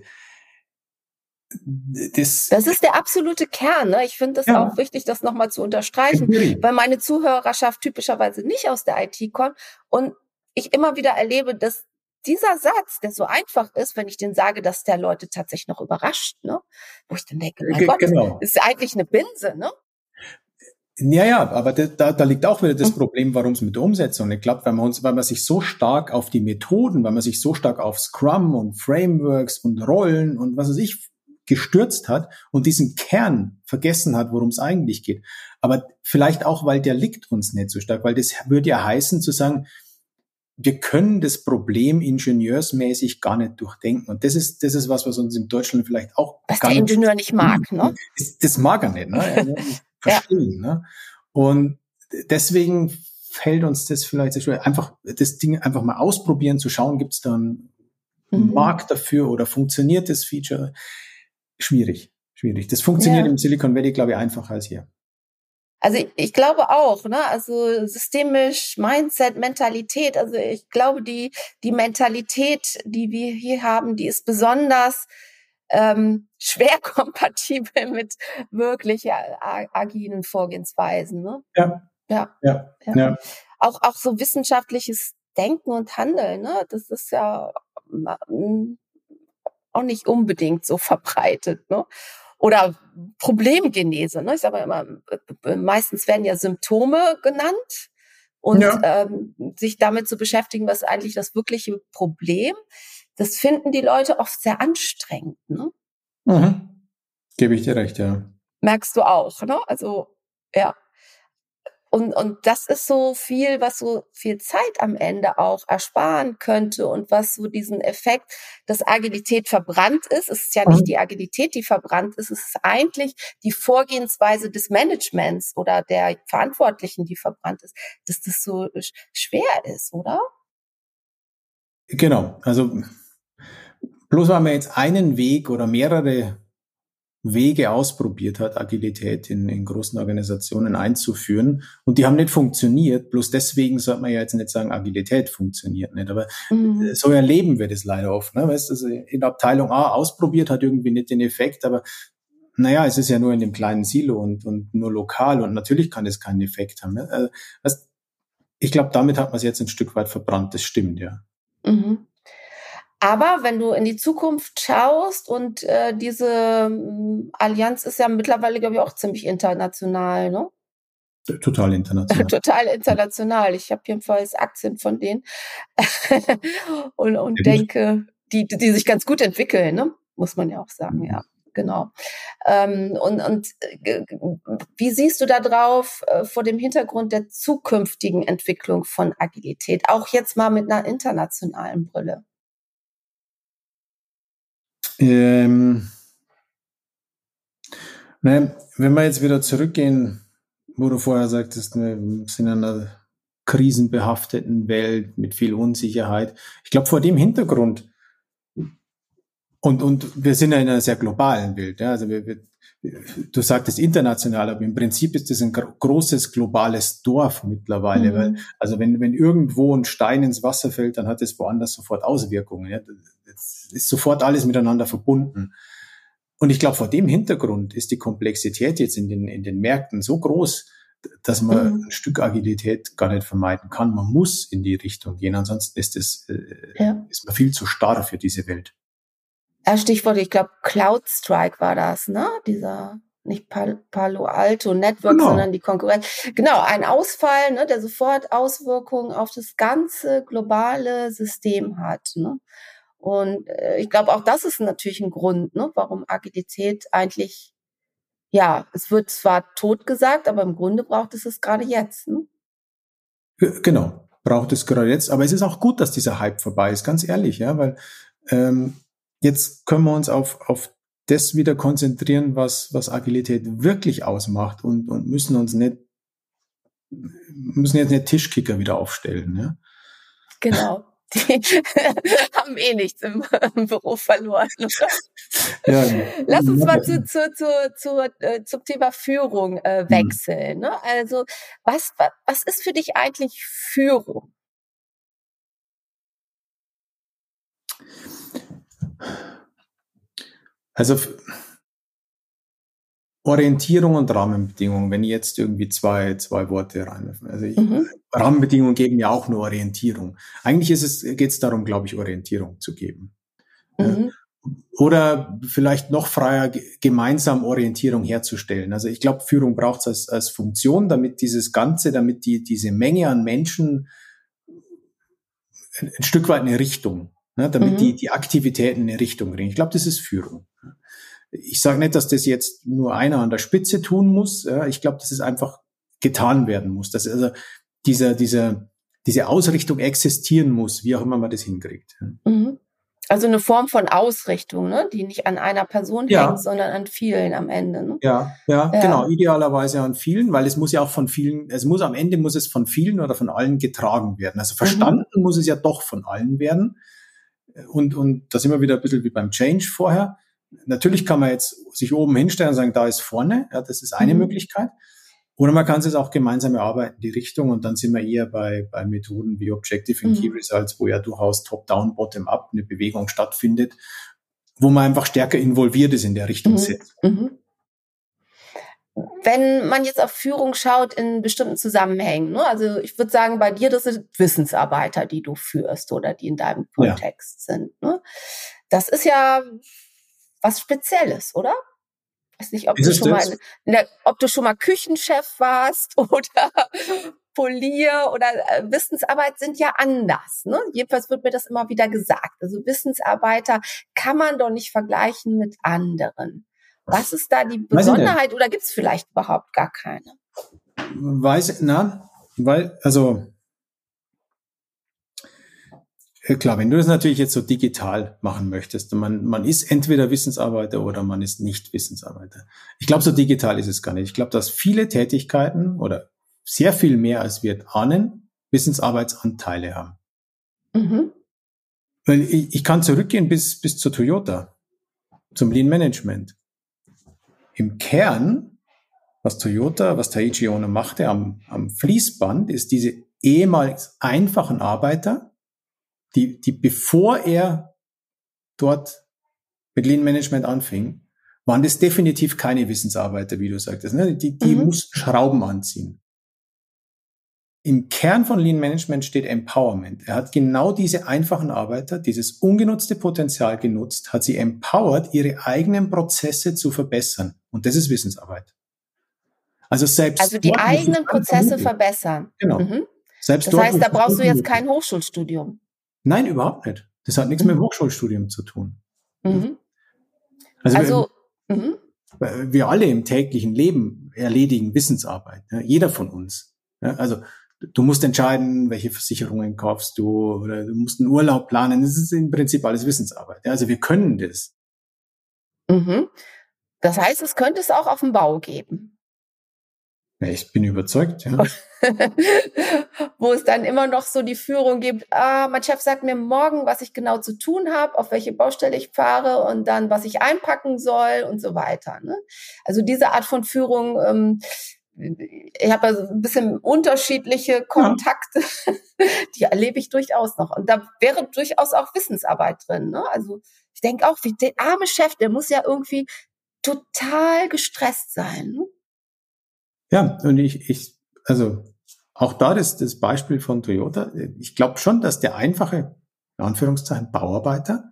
Das, das ist der absolute Kern. Ne? Ich finde das ja. auch wichtig, das nochmal zu unterstreichen, weil meine Zuhörerschaft typischerweise nicht aus der I T kommt und ich immer wieder erlebe, dass dieser Satz, der so einfach ist, wenn ich den sage, dass der Leute tatsächlich noch überrascht, ne? Wo ich dann denke, mein G- Gott, genau. ist eigentlich eine Binse, ne? Ja, ja, aber da, da liegt auch wieder das mhm. Problem, warum es mit der Umsetzung nicht klappt, weil man uns, weil man sich so stark auf die Methoden, weil man sich so stark auf Scrum und Frameworks und Rollen und was weiß ich gestürzt hat und diesen Kern vergessen hat, worum es eigentlich geht. Aber vielleicht auch, weil der liegt uns nicht so stark, weil das würde ja heißen zu sagen, wir können das Problem ingenieursmäßig gar nicht durchdenken. Und das ist, das ist was, was uns in Deutschland vielleicht auch was der Ingenieur nicht mag, ne? Das, das mag er nicht, ne? Verstehen, ja. ne? Und deswegen fällt uns das vielleicht sehr schwer. Einfach das Ding einfach mal ausprobieren, zu schauen, gibt es da einen mhm. Markt dafür oder funktioniert das Feature? Schwierig, schwierig. Das funktioniert ja. im Silicon Valley, glaube ich, einfacher als hier. Also ich, ich glaube auch, ne, also systemisch, Mindset, Mentalität, also ich glaube, die, die Mentalität, die wir hier haben, die ist besonders ähm, schwer kompatibel mit wirklich ja, agilen Vorgehensweisen. Ne? Ja. Ja. Ja. ja. ja. Auch, auch so wissenschaftliches Denken und Handeln, ne? Das ist ja auch nicht unbedingt so verbreitet, ne? Oder Problemgenese, ne? Ich sage mal immer, meistens werden ja Symptome genannt und ja. ähm, sich damit zu beschäftigen, was ist eigentlich das wirkliche Problem, das finden die Leute oft sehr anstrengend, ne? Mhm. Gebe ich dir recht, ja. Merkst du auch, ne? Also, ja. Und, und das ist so viel, was so viel Zeit am Ende auch ersparen könnte und was so diesen Effekt, dass Agilität verbrannt ist. Es ist ja nicht die Agilität, die verbrannt ist. Es ist eigentlich die Vorgehensweise des Managements oder der Verantwortlichen, die verbrannt ist, dass das so schwer ist, oder? Genau. Also, bloß weil man jetzt einen Weg oder mehrere Wege ausprobiert hat, Agilität in, in großen Organisationen einzuführen und die haben nicht funktioniert. Bloß deswegen sollte man ja jetzt nicht sagen, Agilität funktioniert nicht. Aber mhm. so erleben wir das leider oft. Ne? Weißt du, also in Abteilung A ausprobiert, hat irgendwie nicht den Effekt, aber naja, es ist ja nur in dem kleinen Silo und, und nur lokal und natürlich kann es keinen Effekt haben. Ne? Also, weißt, ich glaube, damit hat man es jetzt ein Stück weit verbrannt. Das stimmt, ja. Mhm. Aber wenn du in die Zukunft schaust und äh, diese äh, Allianz ist ja mittlerweile, glaube ich, auch ziemlich international, ne? Total international. Total international. Ich habe jedenfalls Aktien von denen und, und ja, denke, die, die sich ganz gut entwickeln, ne? Muss man ja auch sagen, mhm. ja. Genau. Ähm, und und äh, wie siehst du da drauf äh, vor dem Hintergrund der zukünftigen Entwicklung von Agilität? Auch jetzt mal mit einer internationalen Brille. Ähm, ne, wenn wir jetzt wieder zurückgehen, wo du vorher sagtest, wir sind in einer krisenbehafteten Welt mit viel Unsicherheit. Ich glaube, vor dem Hintergrund und und wir sind ja in einer sehr globalen Welt. Ja, also wir, wir, du sagtest international, aber im Prinzip ist das ein großes globales Dorf mittlerweile. Mhm. Weil, also wenn wenn irgendwo ein Stein ins Wasser fällt, dann hat es woanders sofort Auswirkungen. Ja, das ist sofort alles miteinander verbunden. Und ich glaube, vor dem Hintergrund ist die Komplexität jetzt in den in den Märkten so groß, dass man mhm. ein Stück Agilität gar nicht vermeiden kann. Man muss in die Richtung gehen, ansonsten ist es äh, ja. ist man viel zu starr für diese Welt. Stichwort, ich glaube, CloudStrike war das, ne? Dieser, nicht Palo Alto Network, genau. sondern die Konkurrenz. Genau, ein Ausfall, ne, der sofort Auswirkungen auf das ganze globale System hat, ne? Und äh, ich glaube, auch das ist natürlich ein Grund, ne, warum Agilität eigentlich, ja, es wird zwar tot gesagt, aber im Grunde braucht es es gerade jetzt, ne? Genau, braucht es gerade jetzt. Aber es ist auch gut, dass dieser Hype vorbei ist, ganz ehrlich, ja, weil ähm, jetzt können wir uns auf, auf das wieder konzentrieren, was, was Agilität wirklich ausmacht und, und müssen uns nicht, müssen jetzt nicht Tischkicker wieder aufstellen, ja. Genau. Die haben eh nichts im, im Büro verloren. Ja. Lass uns mal zu, zu, zu, zu, äh, zum Thema Führung äh, wechseln. Ne? Also, was, was, was ist für dich eigentlich Führung? Also Orientierung und Rahmenbedingungen, wenn ich jetzt irgendwie zwei, zwei Worte rein. Also ich, mhm. Rahmenbedingungen geben ja auch nur Orientierung. Eigentlich ist es, geht es darum, glaube ich, Orientierung zu geben. Mhm. Oder vielleicht noch freier, gemeinsam Orientierung herzustellen. Also ich glaube, Führung braucht es als, als Funktion, damit dieses Ganze, damit die, diese Menge an Menschen ein, ein Stück weit eine Richtung, ne, damit mhm. die, die Aktivitäten eine Richtung bringen. Ich glaube, das ist Führung. Ich sage nicht, dass das jetzt nur einer an der Spitze tun muss. Ja, ich glaube, dass es einfach getan werden muss. Dass also dieser, dieser, diese Ausrichtung existieren muss, wie auch immer man das hinkriegt. Mhm. Also eine Form von Ausrichtung, ne, die nicht an einer Person ja. hängt, sondern an vielen am Ende. Ne? Ja, ja, ja, genau. Idealerweise an vielen, weil es muss ja auch von vielen, es muss am Ende muss es von vielen oder von allen getragen werden. Also verstanden mhm. muss es ja doch von allen werden. Und, und da sind wir wieder ein bisschen wie beim Change vorher. Natürlich kann man jetzt sich oben hinstellen und sagen, da ist vorne, ja, das ist eine mhm. Möglichkeit. Oder man kann es auch gemeinsam erarbeiten, die Richtung, und dann sind wir eher bei, bei Methoden wie Objective and mhm. Key Results, wo ja durchaus Top-Down, Bottom-Up eine Bewegung stattfindet. wo man einfach stärker involviert ist in der Richtungssetzung. Mhm. Mhm. Wenn man jetzt auf Führung schaut in bestimmten Zusammenhängen, ne? Also ich würde sagen, bei dir, das sind Wissensarbeiter, die du führst oder die in deinem Kontext ja. sind. Ne? Das ist ja was Spezielles, oder? Ich weiß nicht, ob du schon mal, in, in der, ob du schon mal Küchenchef warst oder Polier oder äh, Wissensarbeit sind ja anders. Ne? Jedenfalls wird mir das immer wieder gesagt. Also Wissensarbeiter kann man doch nicht vergleichen mit anderen. Was ist da die Besonderheit oder gibt es vielleicht überhaupt gar keine? Weiß, na, weil, also, klar, wenn du das natürlich jetzt so digital machen möchtest, man, man ist entweder Wissensarbeiter oder man ist nicht Wissensarbeiter. Ich glaube, so digital ist es gar nicht. Ich glaube, dass viele Tätigkeiten oder sehr viel mehr, als wir ahnen, Wissensarbeitsanteile haben. Mhm. Weil ich, ich kann zurückgehen bis, bis zur Toyota, zum Lean Management. Im Kern, was Toyota, was Taiichi Ohno machte am, am Fließband, ist diese ehemals einfachen Arbeiter, die, die bevor er dort mit Lean Management anfing, waren das definitiv keine Wissensarbeiter, wie du sagtest. Ne? Die, die mhm. mussten Schrauben anziehen. Im Kern von Lean Management steht Empowerment. Er hat genau diese einfachen Arbeiter, dieses ungenutzte Potenzial genutzt, hat sie empowered, ihre eigenen Prozesse zu verbessern. Und das ist Wissensarbeit. Also selbst also die eigenen Prozesse verbessern. Genau. Mhm. Selbst das dort, heißt, da brauchst du jetzt kein Hochschulstudium. Nein, überhaupt nicht. Das hat nichts mhm. mit dem Hochschulstudium zu tun. Mhm. Also, also wir, mhm. wir alle im täglichen Leben erledigen Wissensarbeit. Ja, jeder von uns. Ja, also du musst entscheiden, welche Versicherungen kaufst du oder du musst einen Urlaub planen. Das ist im Prinzip alles Wissensarbeit. Ja, also wir können das. Mhm. Das heißt, es könnte es auch auf dem Bau geben. Ja, ich bin überzeugt, ja. Wo es dann immer noch so die Führung gibt, ah, mein Chef sagt mir morgen, was ich genau zu tun habe, auf welche Baustelle ich fahre und dann, was ich einpacken soll und so weiter. Ne? Also diese Art von Führung, ähm, ich habe also ein bisschen unterschiedliche Kontakte, ja. Die erlebe ich durchaus noch. Und da wäre durchaus auch Wissensarbeit drin. Ne? Also ich denke auch, wie der arme Chef, der muss ja irgendwie total gestresst sein. Ne? Ja, und ich, ich, also auch da das, das Beispiel von Toyota, ich glaube schon, dass der einfache, in Anführungszeichen, Bauarbeiter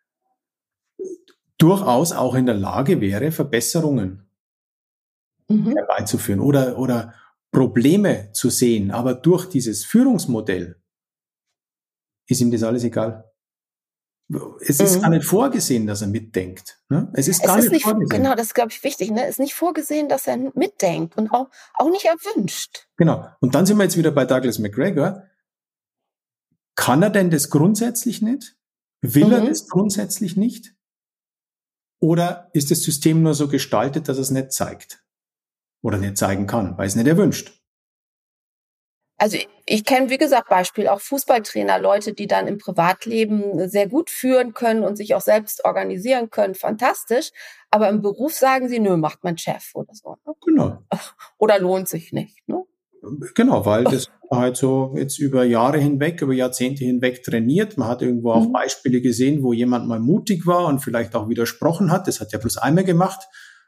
durchaus auch in der Lage wäre, Verbesserungen mhm. herbeizuführen oder, oder Probleme zu sehen. Aber durch dieses Führungsmodell ist ihm das alles egal. Es ist mhm. gar nicht vorgesehen, dass er mitdenkt. Ne? Es ist gar es ist nicht, nicht vorgesehen. Genau, das ist, glaube ich, wichtig. Ne? Es ist nicht vorgesehen, dass er mitdenkt und auch, auch nicht erwünscht. Genau. Und dann sind wir jetzt wieder bei Douglas McGregor. Kann er denn das grundsätzlich nicht? Will mhm. er das grundsätzlich nicht? Oder ist das System nur so gestaltet, dass er es nicht zeigt? Oder nicht zeigen kann, weil es nicht erwünscht? Also ich, ich kenne, wie gesagt, Beispiel auch Fußballtrainer, Leute, die dann im Privatleben sehr gut führen können und sich auch selbst organisieren können, fantastisch. Aber im Beruf sagen sie, nö, macht mein Chef oder so. Ne? Genau. Oder lohnt sich nicht. Ne? Genau, weil das halt so jetzt über Jahre hinweg, über Jahrzehnte hinweg trainiert. Man hat irgendwo auch mhm. Beispiele gesehen, wo jemand mal mutig war und vielleicht auch widersprochen hat. Das hat er bloß einmal gemacht.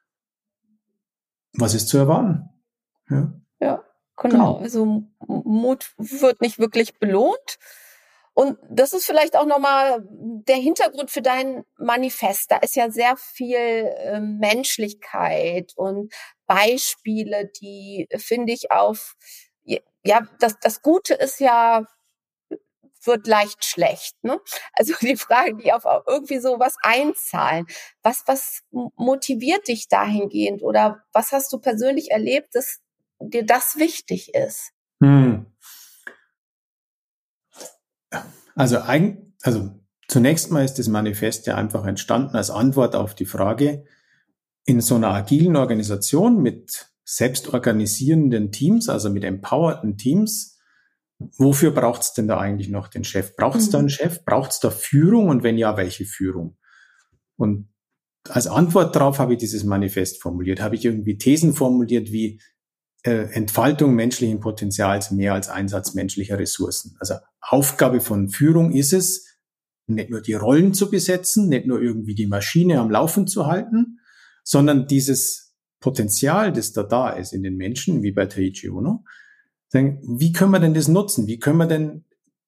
Was ist zu erwarten? Ja. Ja. Genau, also Mut wird nicht wirklich belohnt. Und das ist vielleicht auch nochmal der Hintergrund für dein Manifest. Da ist ja sehr viel äh, Menschlichkeit und Beispiele, die, finde ich, auf, ja, das, das Gute ist ja, wird leicht schlecht. Ne? Also die Fragen, die auf irgendwie sowas einzahlen. Was, was motiviert dich dahingehend? Oder was hast du persönlich erlebt, dass dir das wichtig ist? Hm. Also, eigen, also zunächst mal ist das Manifest ja einfach entstanden als Antwort auf die Frage, in so einer agilen Organisation mit selbstorganisierenden Teams, also mit empowerten Teams, wofür braucht es denn da eigentlich noch den Chef? Braucht es mhm. da einen Chef? Braucht es da Führung? Und wenn ja, welche Führung? Und als Antwort darauf habe ich dieses Manifest formuliert, habe ich irgendwie Thesen formuliert wie Äh, Entfaltung menschlichen Potenzials mehr als Einsatz menschlicher Ressourcen. Also Aufgabe von Führung ist es, nicht nur die Rollen zu besetzen, nicht nur irgendwie die Maschine am Laufen zu halten, sondern dieses Potenzial, das da da ist in den Menschen, wie bei Taiichi Ohno, sagen, wie können wir denn das nutzen? Wie können wir denn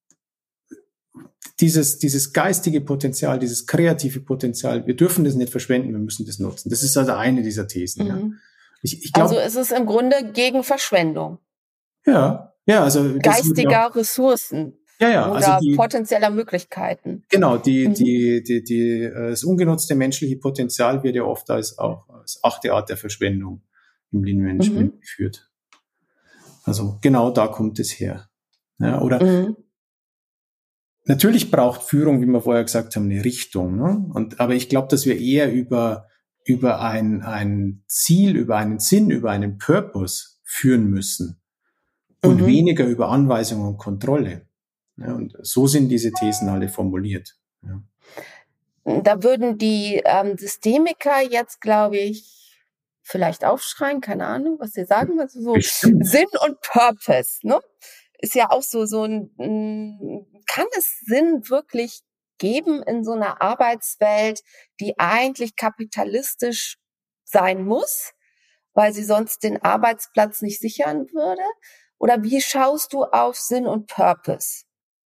dieses, dieses geistige Potenzial, dieses kreative Potenzial, wir dürfen das nicht verschwenden, wir müssen das nutzen. Das ist also eine dieser Thesen. Mhm. Ja. Ich, ich glaub, also es ist im Grunde gegen Verschwendung. Ja, ja, also geistiger auch, Ressourcen. Ja, ja, oder also die, potenzieller Möglichkeiten. Genau, die, mhm. die, die, die, das ungenutzte menschliche Potenzial wird ja oft als auch als achte Art der Verschwendung im Lean Management mhm. geführt. Also genau da kommt es her. Ja, oder mhm. natürlich braucht Führung, wie wir vorher gesagt haben, eine Richtung. Ne? Und aber ich glaube, dass wir eher über über ein ein Ziel, über einen Sinn, über einen Purpose führen müssen und mhm. weniger über Anweisung und Kontrolle. Ja, und so sind diese Thesen alle formuliert. Ja. Da würden die ähm, Systemiker jetzt, glaube ich, vielleicht aufschreien, keine Ahnung, was sie sagen. Also so Bestimmt. Sinn und Purpose, ne? Ist ja auch so, so ein, kann es Sinn wirklich geben in so einer Arbeitswelt, die eigentlich kapitalistisch sein muss, weil sie sonst den Arbeitsplatz nicht sichern würde? Oder wie schaust du auf Sinn und Purpose?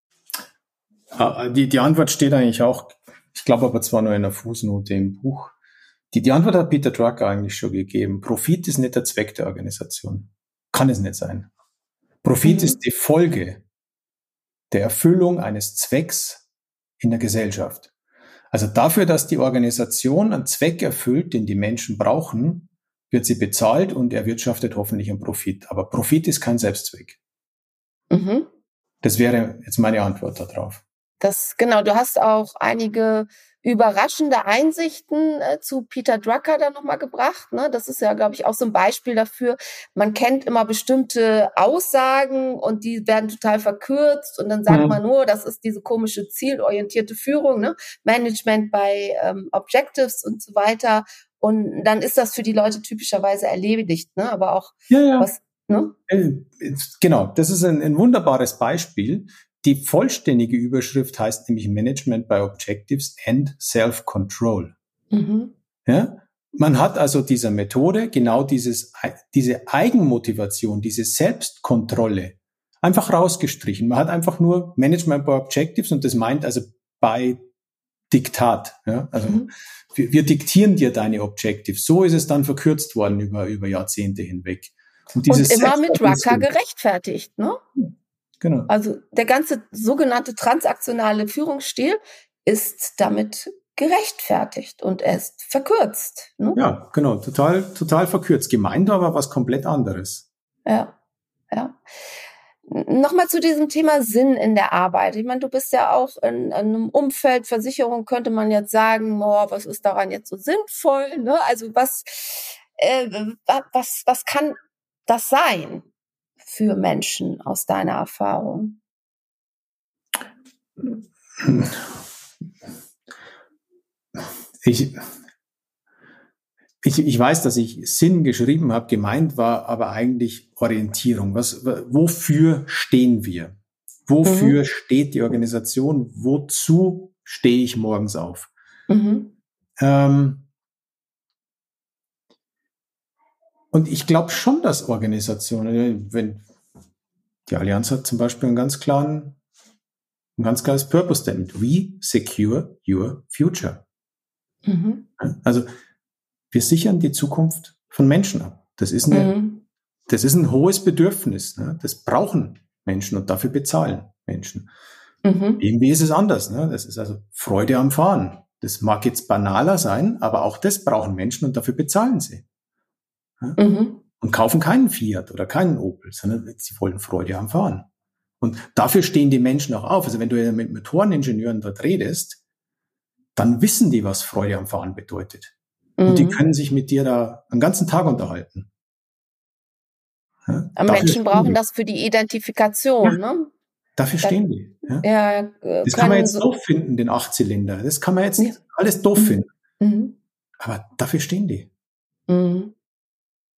Die, die Antwort steht eigentlich auch, ich glaube aber zwar nur in der Fußnote im Buch. Die, die Antwort hat Peter Drucker eigentlich schon gegeben. Profit ist nicht der Zweck der Organisation. Kann es nicht sein. Profit mhm. ist die Folge der Erfüllung eines Zwecks in der Gesellschaft. Also dafür, dass die Organisation einen Zweck erfüllt, den die Menschen brauchen, wird sie bezahlt und erwirtschaftet hoffentlich einen Profit. Aber Profit ist kein Selbstzweck. Mhm. Das wäre jetzt meine Antwort darauf. Das, genau, du hast auch einige überraschende Einsichten äh, zu Peter Drucker dann nochmal gebracht. Ne? Das ist ja, glaube ich, auch so ein Beispiel dafür. Man kennt immer bestimmte Aussagen und die werden total verkürzt und dann sagt mhm. man nur, das ist diese komische zielorientierte Führung, ne? Management bei ähm, Objectives und so weiter. Und dann ist das für die Leute typischerweise erledigt, ne? Aber auch ja, ja. was, ne? Genau, das ist ein, ein wunderbares Beispiel. Die vollständige Überschrift heißt nämlich Management by Objectives and Self-Control. Mhm. Ja? Man hat also dieser Methode genau dieses, diese Eigenmotivation, diese Selbstkontrolle einfach rausgestrichen. Man hat einfach nur Management by Objectives und das meint also bei Diktat. Ja? Also mhm. wir, wir diktieren dir deine Objectives. So ist es dann verkürzt worden über, über Jahrzehnte hinweg. Und, dieses und immer mit Drucker gerechtfertigt, ne? Genau. Also der ganze sogenannte transaktionale Führungsstil ist damit gerechtfertigt und er ist verkürzt. Ne? Ja, genau, total, total verkürzt. Gemeint aber was komplett anderes. Ja, ja. Nochmal zu diesem Thema Sinn in der Arbeit. Ich meine, du bist ja auch in, in einem Umfeld, Versicherung, könnte man jetzt sagen, oh, was ist daran jetzt so sinnvoll? Ne? Also was, äh, was, was kann das sein für Menschen aus deiner Erfahrung? Ich, ich, ich weiß, dass ich Sinn geschrieben habe, gemeint war aber eigentlich Orientierung. Was, wofür stehen wir? Wofür mhm. steht die Organisation? Wozu stehe ich morgens auf? Mhm. Ähm, und ich glaube schon, dass Organisationen, wenn die Allianz hat zum Beispiel einen ganz klaren, ein ganz klares Purpose Statement. We secure your future. Mhm. Also wir sichern die Zukunft von Menschen ab. Das ist eine, mhm. das ist ein hohes Bedürfnis. Ne? Das brauchen Menschen und dafür bezahlen Menschen. Mhm. Irgendwie ist es anders. Ne? Das ist also Freude am Fahren. Das mag jetzt banaler sein, aber auch das brauchen Menschen und dafür bezahlen sie. Ja? Mhm. Und kaufen keinen Fiat oder keinen Opel, sondern sie wollen Freude am Fahren. Und dafür stehen die Menschen auch auf. Also wenn du mit Motoreningenieuren dort redest, dann wissen die, was Freude am Fahren bedeutet. Mhm. Und die können sich mit dir da einen ganzen Tag unterhalten. Ja, Menschen brauchen das für die Identifikation, ja, ne? Dafür stehen die. Ja. Ja, äh, das kann man jetzt so doof finden, den Achtzylinder. Das kann man jetzt ja. alles doof mhm. finden. Mhm. Aber dafür stehen die. Mhm.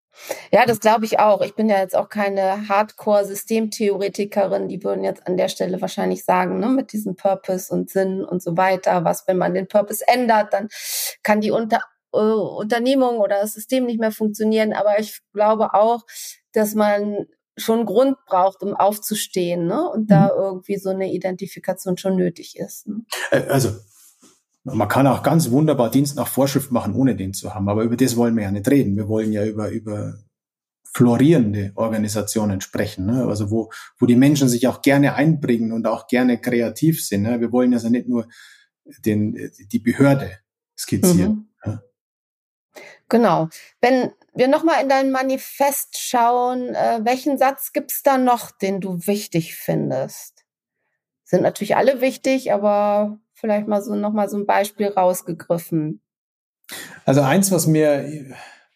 Ja, das glaube ich auch. Ich bin ja jetzt auch keine Hardcore-Systemtheoretikerin. Die würden jetzt an der Stelle wahrscheinlich sagen, ne, mit diesem Purpose und Sinn und so weiter, was, wenn man den Purpose ändert, dann kann die Unter äh, Unternehmung oder das System nicht mehr funktionieren. Aber ich glaube auch, dass man schon einen Grund braucht, um aufzustehen, ne? Und mhm. da irgendwie so eine Identifikation schon nötig ist. Ne? Also man kann auch ganz wunderbar Dienst nach Vorschrift machen, ohne den zu haben. Aber über das wollen wir ja nicht reden. Wir wollen ja über, über florierende Organisationen sprechen, ne? Also wo, wo die Menschen sich auch gerne einbringen und auch gerne kreativ sind. Ne? Wir wollen also nicht nur den, die Behörde skizzieren. Mhm. Ja? Genau. Wenn wir nochmal in dein Manifest schauen, äh, welchen Satz gibt's da noch, den du wichtig findest? Sind natürlich alle wichtig, aber vielleicht mal so nochmal so ein Beispiel rausgegriffen. Also eins, was mir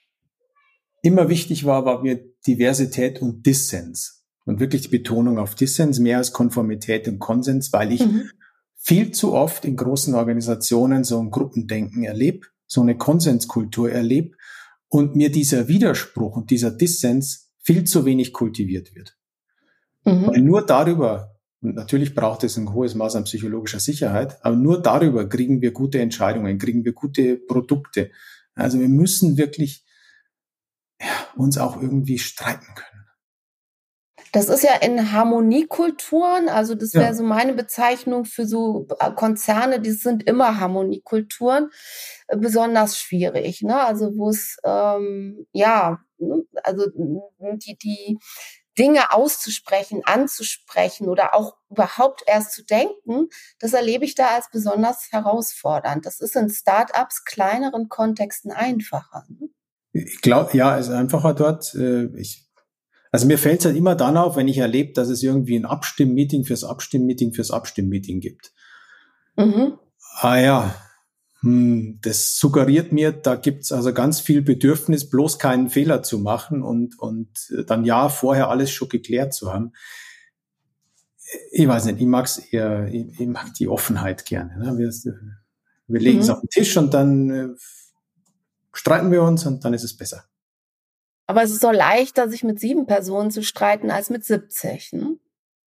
immer wichtig war, war mir Diversität und Dissens. Und wirklich die Betonung auf Dissens, mehr als Konformität und Konsens, weil ich mhm. viel zu oft in großen Organisationen so ein Gruppendenken erlebe, so eine Konsenskultur erlebe und mir dieser Widerspruch und dieser Dissens viel zu wenig kultiviert wird. Mhm. Weil nur darüber, und natürlich braucht es ein hohes Maß an psychologischer Sicherheit, aber nur darüber kriegen wir gute Entscheidungen, kriegen wir gute Produkte. Also wir müssen wirklich ja, uns auch irgendwie streiten können. Das ist ja in Harmoniekulturen, also das wäre ja so meine Bezeichnung für so Konzerne, die sind immer Harmoniekulturen, besonders schwierig, ne? Also wo es, ähm, ja, also die, die Dinge auszusprechen, anzusprechen oder auch überhaupt erst zu denken, das erlebe ich da als besonders herausfordernd. Das ist in Startups, kleineren Kontexten einfacher. Ne? Ich glaube, ja, es ist einfacher dort. Ich, also mir fällt es halt immer dann auf, wenn ich erlebe, dass es irgendwie ein Abstimmmeeting fürs Abstimmmeeting fürs Abstimmmeeting gibt. Mhm. Ah ja, hm, das suggeriert mir, da gibt's also ganz viel Bedürfnis, bloß keinen Fehler zu machen und und dann ja vorher alles schon geklärt zu haben. Ich weiß nicht, ich mag's eher, ich, ich mag die Offenheit gerne. Ne? Wir, wir legen es mhm. auf den Tisch und dann äh, streiten wir uns und dann ist es besser. Aber es ist doch leichter, sich mit sieben Personen zu streiten, als mit siebzig, ne?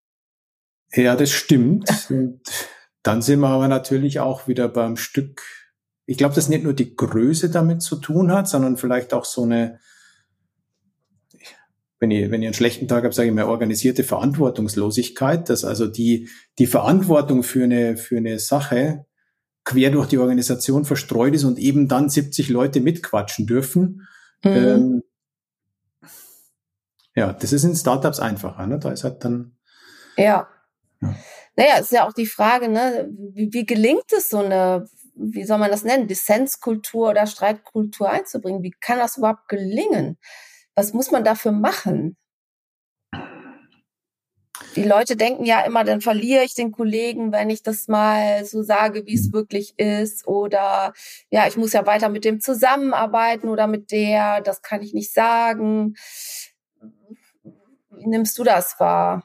Ja, das stimmt. Und dann sind wir aber natürlich auch wieder beim Stück. Ich glaube, dass nicht nur die Größe damit zu tun hat, sondern vielleicht auch so eine, wenn ich, wenn ich einen schlechten Tag habe, sage ich mal, organisierte Verantwortungslosigkeit, dass also die, die Verantwortung für eine, für eine Sache quer durch die Organisation verstreut ist und eben dann siebzig Leute mitquatschen dürfen. Mhm. Ähm, ja, das ist in Startups einfacher, ne? Da ist halt dann... Ja. ja. Naja, ist ja auch die Frage, ne, wie, wie gelingt es, so eine, wie soll man das nennen, Dissenskultur oder Streitkultur einzubringen? Wie kann das überhaupt gelingen? Was muss man dafür machen? Die Leute denken ja immer, dann verliere ich den Kollegen, wenn ich das mal so sage, wie es wirklich ist. Oder ja, ich muss ja weiter mit dem zusammenarbeiten oder mit der, das kann ich nicht sagen. Wie nimmst du das wahr?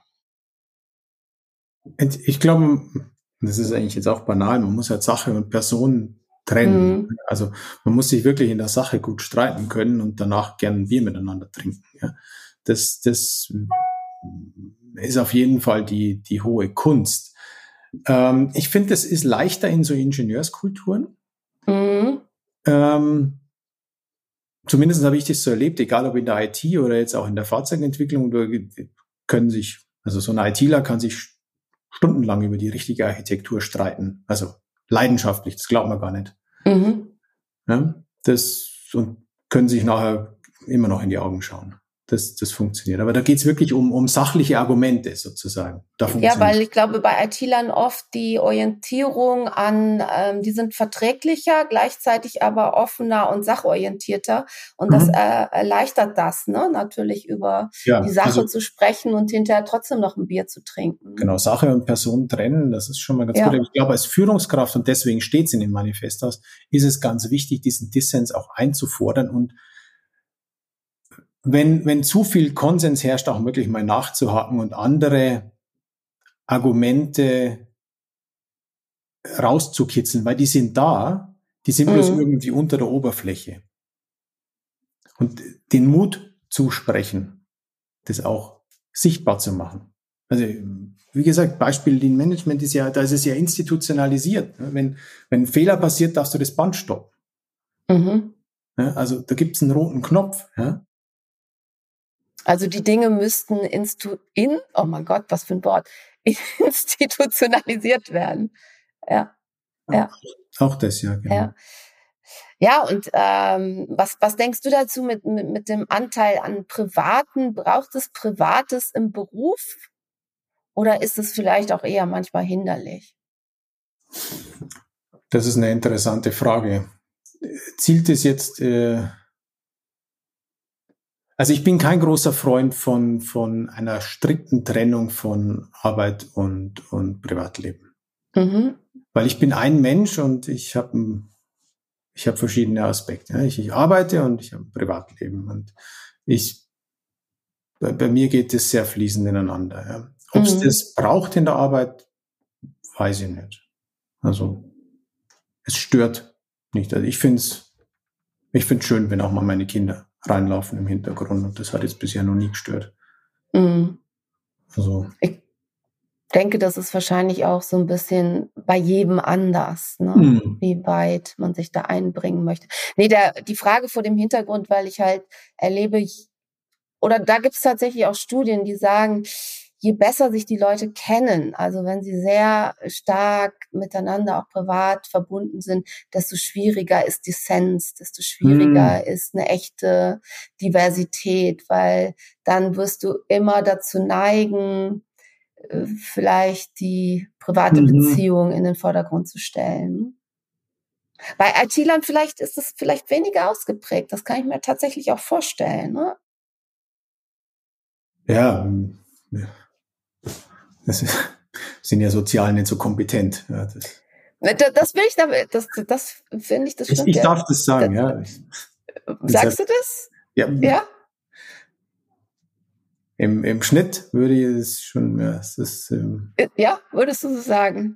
Ich glaube, das ist eigentlich jetzt auch banal, man muss halt Sache und Person trennen. Mhm. Also man muss sich wirklich in der Sache gut streiten können und danach gern ein Bier miteinander trinken. Ja. Das, das ist auf jeden Fall die, die hohe Kunst. Ähm, ich finde, es ist leichter in so Ingenieurskulturen. Mhm. Ähm, zumindest habe ich das so erlebt, egal ob in der I T oder jetzt auch in der Fahrzeugentwicklung, da können sich, also so ein ITler kann sich stundenlang über die richtige Architektur streiten. Also leidenschaftlich, das glaubt man gar nicht. Mhm. Ja, das und können sich nachher immer noch in die Augen schauen. Das, das funktioniert. Aber da geht's wirklich um, um sachliche Argumente sozusagen. Da ja, weil ich glaube, bei ITlern oft die Orientierung an, ähm, die sind verträglicher, gleichzeitig aber offener und sachorientierter. Und das mhm. äh, erleichtert das, ne, natürlich über ja, die Sache also, zu sprechen und hinterher trotzdem noch ein Bier zu trinken. Genau, Sache und Person trennen, das ist schon mal ganz ja. gut. Ich glaube, als Führungskraft, und deswegen steht's in dem Manifest aus, ist es ganz wichtig, diesen Dissens auch einzufordern und Wenn, wenn zu viel Konsens herrscht, auch wirklich mal nachzuhaken und andere Argumente rauszukitzeln, weil die sind da, die sind mhm. bloß irgendwie unter der Oberfläche. Und den Mut zusprechen, das auch sichtbar zu machen. Also, wie gesagt, Beispiel Lean Management ist ja, da ist es ja institutionalisiert. Wenn, wenn ein Fehler passiert, darfst du das Band stoppen. Mhm. Also, da gibt es einen roten Knopf. Ja? Also, die Dinge müssten instu- in, oh mein Gott, was für ein Wort, institutionalisiert werden. Ja. Ja. Auch das, ja, genau. Ja. Ja, und ähm, was, was denkst du dazu mit, mit, mit dem Anteil an Privaten? Braucht es Privates im Beruf oder ist es vielleicht auch eher manchmal hinderlich? Das ist eine interessante Frage. Zielt es jetzt, äh, also ich bin kein großer Freund von, von einer strikten Trennung von Arbeit und, und Privatleben. Mhm. Weil ich bin ein Mensch und ich habe ein Ich habe verschiedene Aspekte. Ich, ich arbeite und ich habe ein Privatleben. Und ich, bei, bei mir geht es sehr fließend ineinander. Ja. Ob es Mhm. das braucht in der Arbeit, weiß ich nicht. Also es stört nicht. Also ich finde es ich find's schön, wenn auch mal meine Kinder reinlaufen im Hintergrund. Und das hat jetzt bisher noch nie gestört. Mhm. Also Ich denke, das ist wahrscheinlich auch so ein bisschen bei jedem anders, ne? Mhm. Wie weit man sich da einbringen möchte. Nee, der, die Frage vor dem Hintergrund, weil ich halt erlebe, ich, oder da gibt es tatsächlich auch Studien, die sagen, je besser sich die Leute kennen, also wenn sie sehr stark miteinander auch privat verbunden sind, desto schwieriger ist Dissens, desto schwieriger Mhm. ist eine echte Diversität, weil dann wirst du immer dazu neigen, vielleicht die private Mhm. Beziehung in den Vordergrund zu stellen. Bei I T-Lern vielleicht ist es vielleicht weniger ausgeprägt. Das kann ich mir tatsächlich auch vorstellen. Ne? Ja, das ist, sind ja sozial nicht so kompetent. Ja, das, Das will ich damit, das, das finde ich, das ich, stimmt ich ja. darf das sagen, Das, ja. Ich, sagst du das? Ja, Ja? Im, im Schnitt würde ich es schon, ja, es ist, ähm, Ja, würdest du so sagen?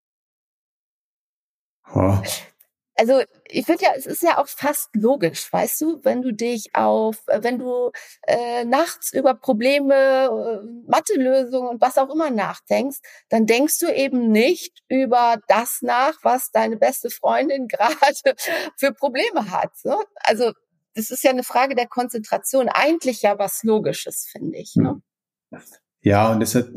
oh. Also ich finde ja, es ist ja auch fast logisch, weißt du, wenn du dich auf, wenn du äh, nachts über Probleme, äh, Mathelösungen und was auch immer nachdenkst, dann denkst du eben nicht über das nach, was deine beste Freundin gerade für Probleme hat. Ne? Also das ist ja eine Frage der Konzentration, eigentlich ja was Logisches, finde ich. Ne? Ja, und es hat,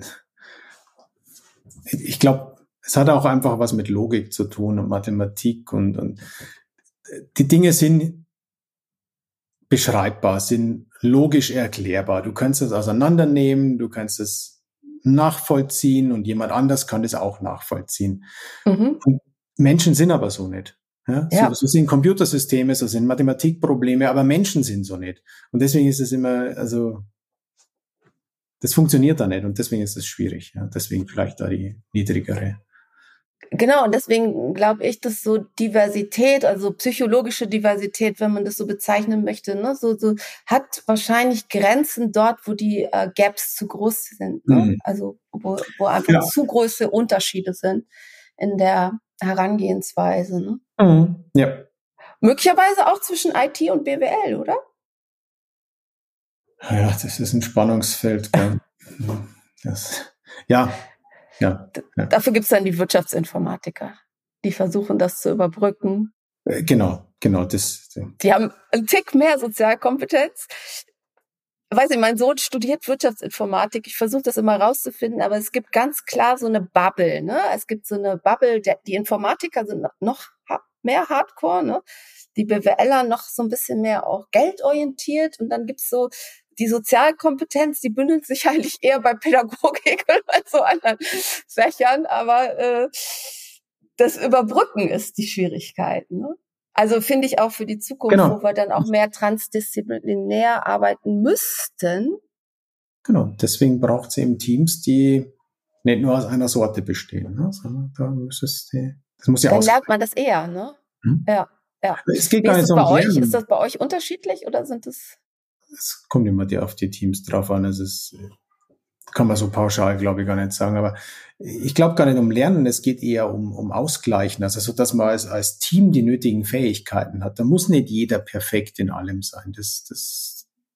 ich glaube, es hat auch einfach was mit Logik zu tun und Mathematik und, und die Dinge sind beschreibbar, sind logisch erklärbar. Du kannst es auseinandernehmen, du kannst es nachvollziehen und jemand anders kann es auch nachvollziehen. Mhm. Und Menschen sind aber so nicht. Ja, Ja. so, so sind Computersysteme, so sind Mathematikprobleme, aber Menschen sind so nicht. Und deswegen ist es immer, also das funktioniert da nicht und deswegen ist es schwierig. Ja, deswegen vielleicht da die niedrigere. Genau, und deswegen glaube ich, dass so Diversität, also psychologische Diversität, wenn man das so bezeichnen möchte, ne, so, so hat wahrscheinlich Grenzen dort, wo die äh, Gaps zu groß sind, ne? Mhm. Also wo, wo einfach Ja. zu große Unterschiede sind in der Herangehensweise. Ne? Mhm. Ja. Möglicherweise auch zwischen I T und B W L, oder? Ja, das ist ein Spannungsfeld. Gell? Das, ja. Ja, ja. Dafür gibt's dann die Wirtschaftsinformatiker, die versuchen, das zu überbrücken. Genau, genau. Das, die haben einen Tick mehr Sozialkompetenz. Weiß ich, mein Sohn studiert Wirtschaftsinformatik. Ich versuche das immer rauszufinden, aber es gibt ganz klar so eine Bubble. Ne? Es gibt so eine Bubble, der, die Informatiker sind noch mehr Hardcore, ne? Die BWLer noch so ein bisschen mehr auch geldorientiert und dann gibt's so die Sozialkompetenz, die bündelt sich eigentlich eher bei Pädagogik oder so anderen Fächern, aber äh, das Überbrücken ist die Schwierigkeit. Ne? Also finde ich auch für die Zukunft, genau. wo wir dann auch mehr transdisziplinär arbeiten müssten. Genau, deswegen braucht es eben Teams, die nicht nur aus einer Sorte bestehen, ne? Sondern da muss es die, das muss ja Dann aus. lernt man das eher, ne? Hm? Ja, ja. Es geht Wie gar ist nicht das so bei ums euch? Lernen. Ist das bei euch unterschiedlich oder sind es? Es kommt immer die, auf die Teams drauf an. Es ist, kann man so pauschal, glaube ich, gar nicht sagen. Aber ich glaube gar nicht um Lernen, es geht eher um, um Ausgleichen. Also so, dass man als, als Team die nötigen Fähigkeiten hat. Da muss nicht jeder perfekt in allem sein. Das, das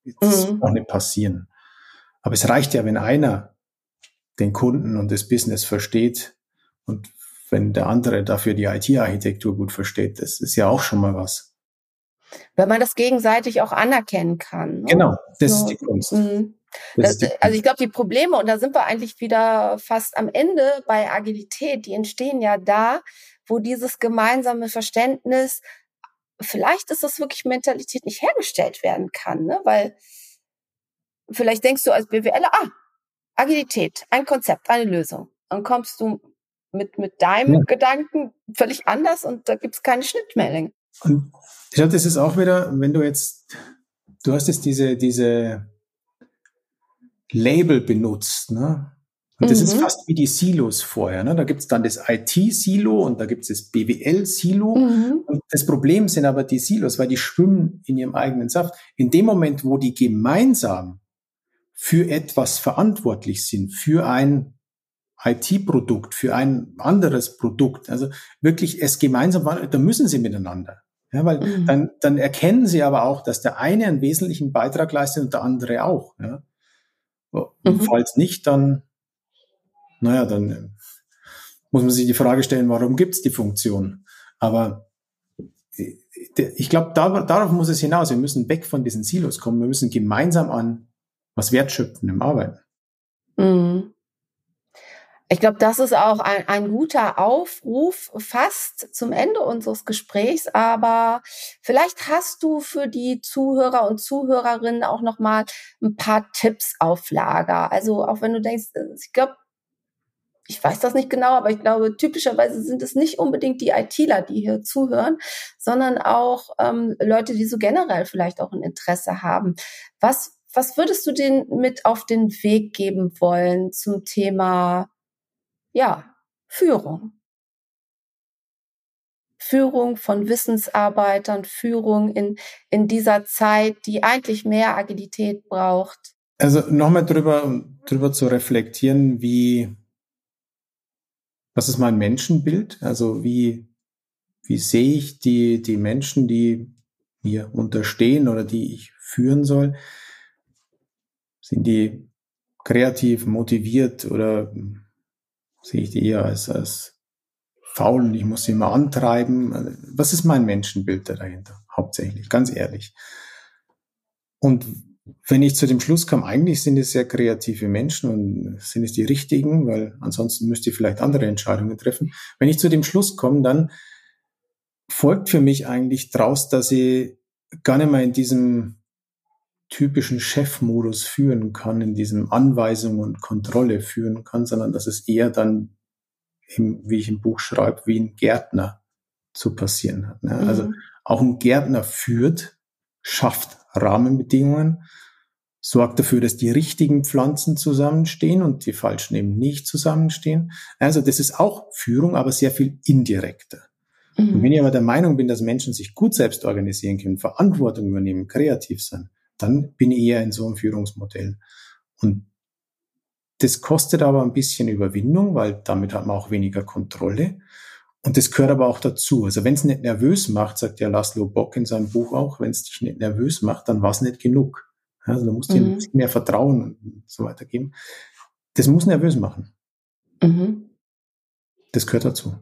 Das Mhm. wird auch nicht passieren. Aber es reicht ja, wenn einer den Kunden und das Business versteht und wenn der andere dafür die I T-Architektur gut versteht. Das ist ja auch schon mal was. Wenn man das gegenseitig auch anerkennen kann. Ne? Genau, das ist So, die Kunst. mh. Das Das, ist die also ich glaube, die Probleme, und da sind wir eigentlich wieder fast am Ende bei Agilität, die entstehen ja da, wo dieses gemeinsame Verständnis, vielleicht ist das wirklich Mentalität, nicht hergestellt werden kann, ne? Weil vielleicht denkst du als BWLer, ah, Agilität, ein Konzept, eine Lösung. Dann kommst du mit, mit deinem Ja. Gedanken völlig anders und da gibt es keine Schnittmenge. Und ich glaube, das ist auch wieder, wenn du jetzt, du hast jetzt diese, diese Label benutzt, ne? Und das Mhm. ist fast wie die Silos vorher, ne? Da gibt es dann das I T-Silo und da gibt es das B W L-Silo. Mhm. Und das Problem sind aber die Silos, weil die schwimmen in ihrem eigenen Saft. In dem Moment, wo die gemeinsam für etwas verantwortlich sind, für ein I T-Produkt, für ein anderes Produkt, also wirklich es gemeinsam, da müssen sie miteinander. Ja, weil Mhm. dann, dann erkennen sie aber auch, dass der eine einen wesentlichen Beitrag leistet und der andere auch. Ja. Und Mhm. falls nicht, dann, naja, dann muss man sich die Frage stellen, warum gibt es die Funktion? Aber ich glaube, da, darauf muss es hinaus. Wir müssen weg von diesen Silos kommen. Wir müssen gemeinsam an was Wertschöpfendem arbeiten. Mhm. Ich glaube, das ist auch ein, ein guter Aufruf fast zum Ende unseres Gesprächs. Aber vielleicht hast du für die Zuhörer und Zuhörerinnen auch noch mal ein paar Tipps auf Lager. Also auch wenn du denkst, ich glaube, ich weiß das nicht genau, aber ich glaube, typischerweise sind es nicht unbedingt die ITler, die hier zuhören, sondern auch ähm, Leute, die so generell vielleicht auch ein Interesse haben. Was, was würdest du denen mit auf den Weg geben wollen zum Thema, ja, Führung? Führung von Wissensarbeitern, Führung in, in dieser Zeit, die eigentlich mehr Agilität braucht. Also nochmal drüber, drüber zu reflektieren, wie, was ist mein Menschenbild? Also wie, wie sehe ich die, die Menschen, die mir unterstehen oder die ich führen soll? Sind die kreativ, motiviert oder sehe ich die eher als, als faul und ich muss sie immer antreiben? Was ist mein Menschenbild dahinter? Hauptsächlich, ganz ehrlich. Und wenn ich zu dem Schluss kam, eigentlich sind es sehr kreative Menschen und sind es die richtigen, weil ansonsten müsste ich vielleicht andere Entscheidungen treffen. Wenn ich zu dem Schluss komme, dann folgt für mich eigentlich draus, dass ich gar nicht mehr in diesem typischen Chefmodus führen kann, in diesem Anweisung und Kontrolle führen kann, sondern dass es eher dann, im, wie ich im Buch schreibe, wie ein Gärtner zu passieren hat. Ne? Also Mhm. auch ein Gärtner führt, schafft Rahmenbedingungen, sorgt dafür, dass die richtigen Pflanzen zusammenstehen und die falschen eben nicht zusammenstehen. Also das ist auch Führung, aber sehr viel indirekter. Mhm. Und wenn ich aber der Meinung bin, dass Menschen sich gut selbst organisieren können, Verantwortung übernehmen, kreativ sein, dann bin ich eher in so einem Führungsmodell. Und das kostet aber ein bisschen Überwindung, weil damit hat man auch weniger Kontrolle. Und das gehört aber auch dazu. Also wenn es nicht nervös macht, sagt ja Laszlo Bock in seinem Buch auch, wenn es dich nicht nervös macht, dann war es nicht genug. Also da musst du mhm. dir mehr Vertrauen und so weiter geben. Das muss nervös machen. Mhm. Das gehört dazu.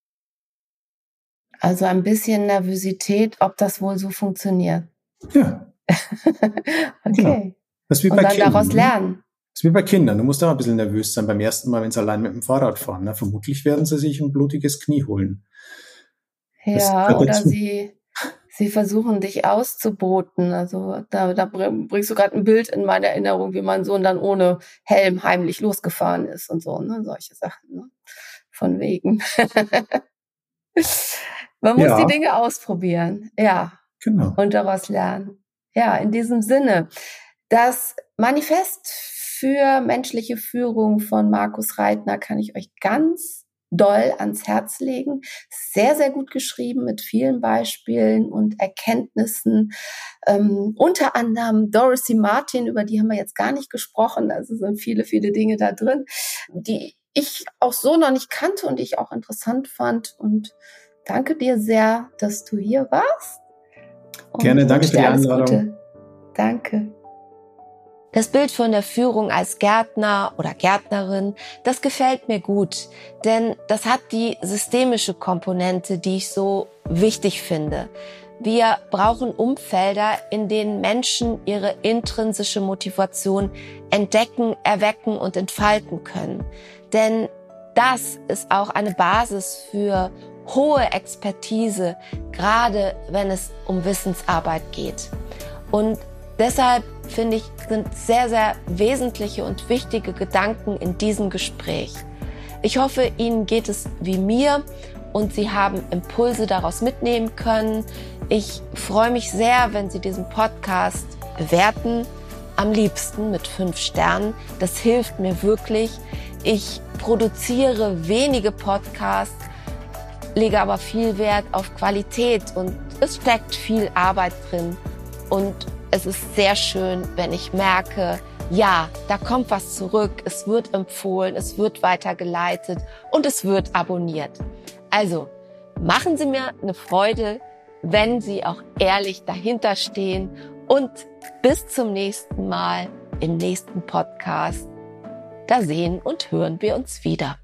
Also ein bisschen Nervosität, ob das wohl so funktioniert. Ja. Okay. Genau. Das ist wie und bei dann Kindern, daraus ne? lernen. Das ist wie bei Kindern. Du musst auch ein bisschen nervös sein beim ersten Mal, wenn sie allein mit dem Fahrrad fahren. Na, vermutlich werden sie sich ein blutiges Knie holen. Ja, oder sie, sie versuchen, dich auszuboten. Also da, da bringst du gerade ein Bild in meine Erinnerung, wie mein Sohn dann ohne Helm heimlich losgefahren ist und so, ne? Solche Sachen, ne? Von wegen. Man muss ja. die Dinge ausprobieren. Ja. Genau. Und daraus lernen. Ja, in diesem Sinne. Das Manifest für menschliche Führung von Markus Reitner kann ich euch ganz doll ans Herz legen. Sehr, sehr gut geschrieben mit vielen Beispielen und Erkenntnissen. Ähm, unter anderem Dorothy Martin, über die haben wir jetzt gar nicht gesprochen. Also sind viele, viele Dinge da drin, die ich auch so noch nicht kannte und die ich auch interessant fand. Und danke dir sehr, dass du hier warst. Und gerne, danke für die alles Einladung. Gute. Danke. Das Bild von der Führung als Gärtner oder Gärtnerin, das gefällt mir gut, denn das hat die systemische Komponente, die ich so wichtig finde. Wir brauchen Umfelder, in denen Menschen ihre intrinsische Motivation entdecken, erwecken und entfalten können. Denn das ist auch eine Basis für hohe Expertise, gerade wenn es um Wissensarbeit geht. Und deshalb finde ich, sind sehr, sehr wesentliche und wichtige Gedanken in diesem Gespräch. Ich hoffe, Ihnen geht es wie mir und Sie haben Impulse daraus mitnehmen können. Ich freue mich sehr, wenn Sie diesen Podcast bewerten, am liebsten mit fünf Sternen. Das hilft mir wirklich. Ich produziere wenige Podcasts, lege aber viel Wert auf Qualität und es steckt viel Arbeit drin. Und es ist sehr schön, wenn ich merke, ja, da kommt was zurück, es wird empfohlen, es wird weitergeleitet und es wird abonniert. Also, machen Sie mir eine Freude, wenn Sie auch ehrlich dahinter stehen und bis zum nächsten Mal im nächsten Podcast. Da sehen und hören wir uns wieder.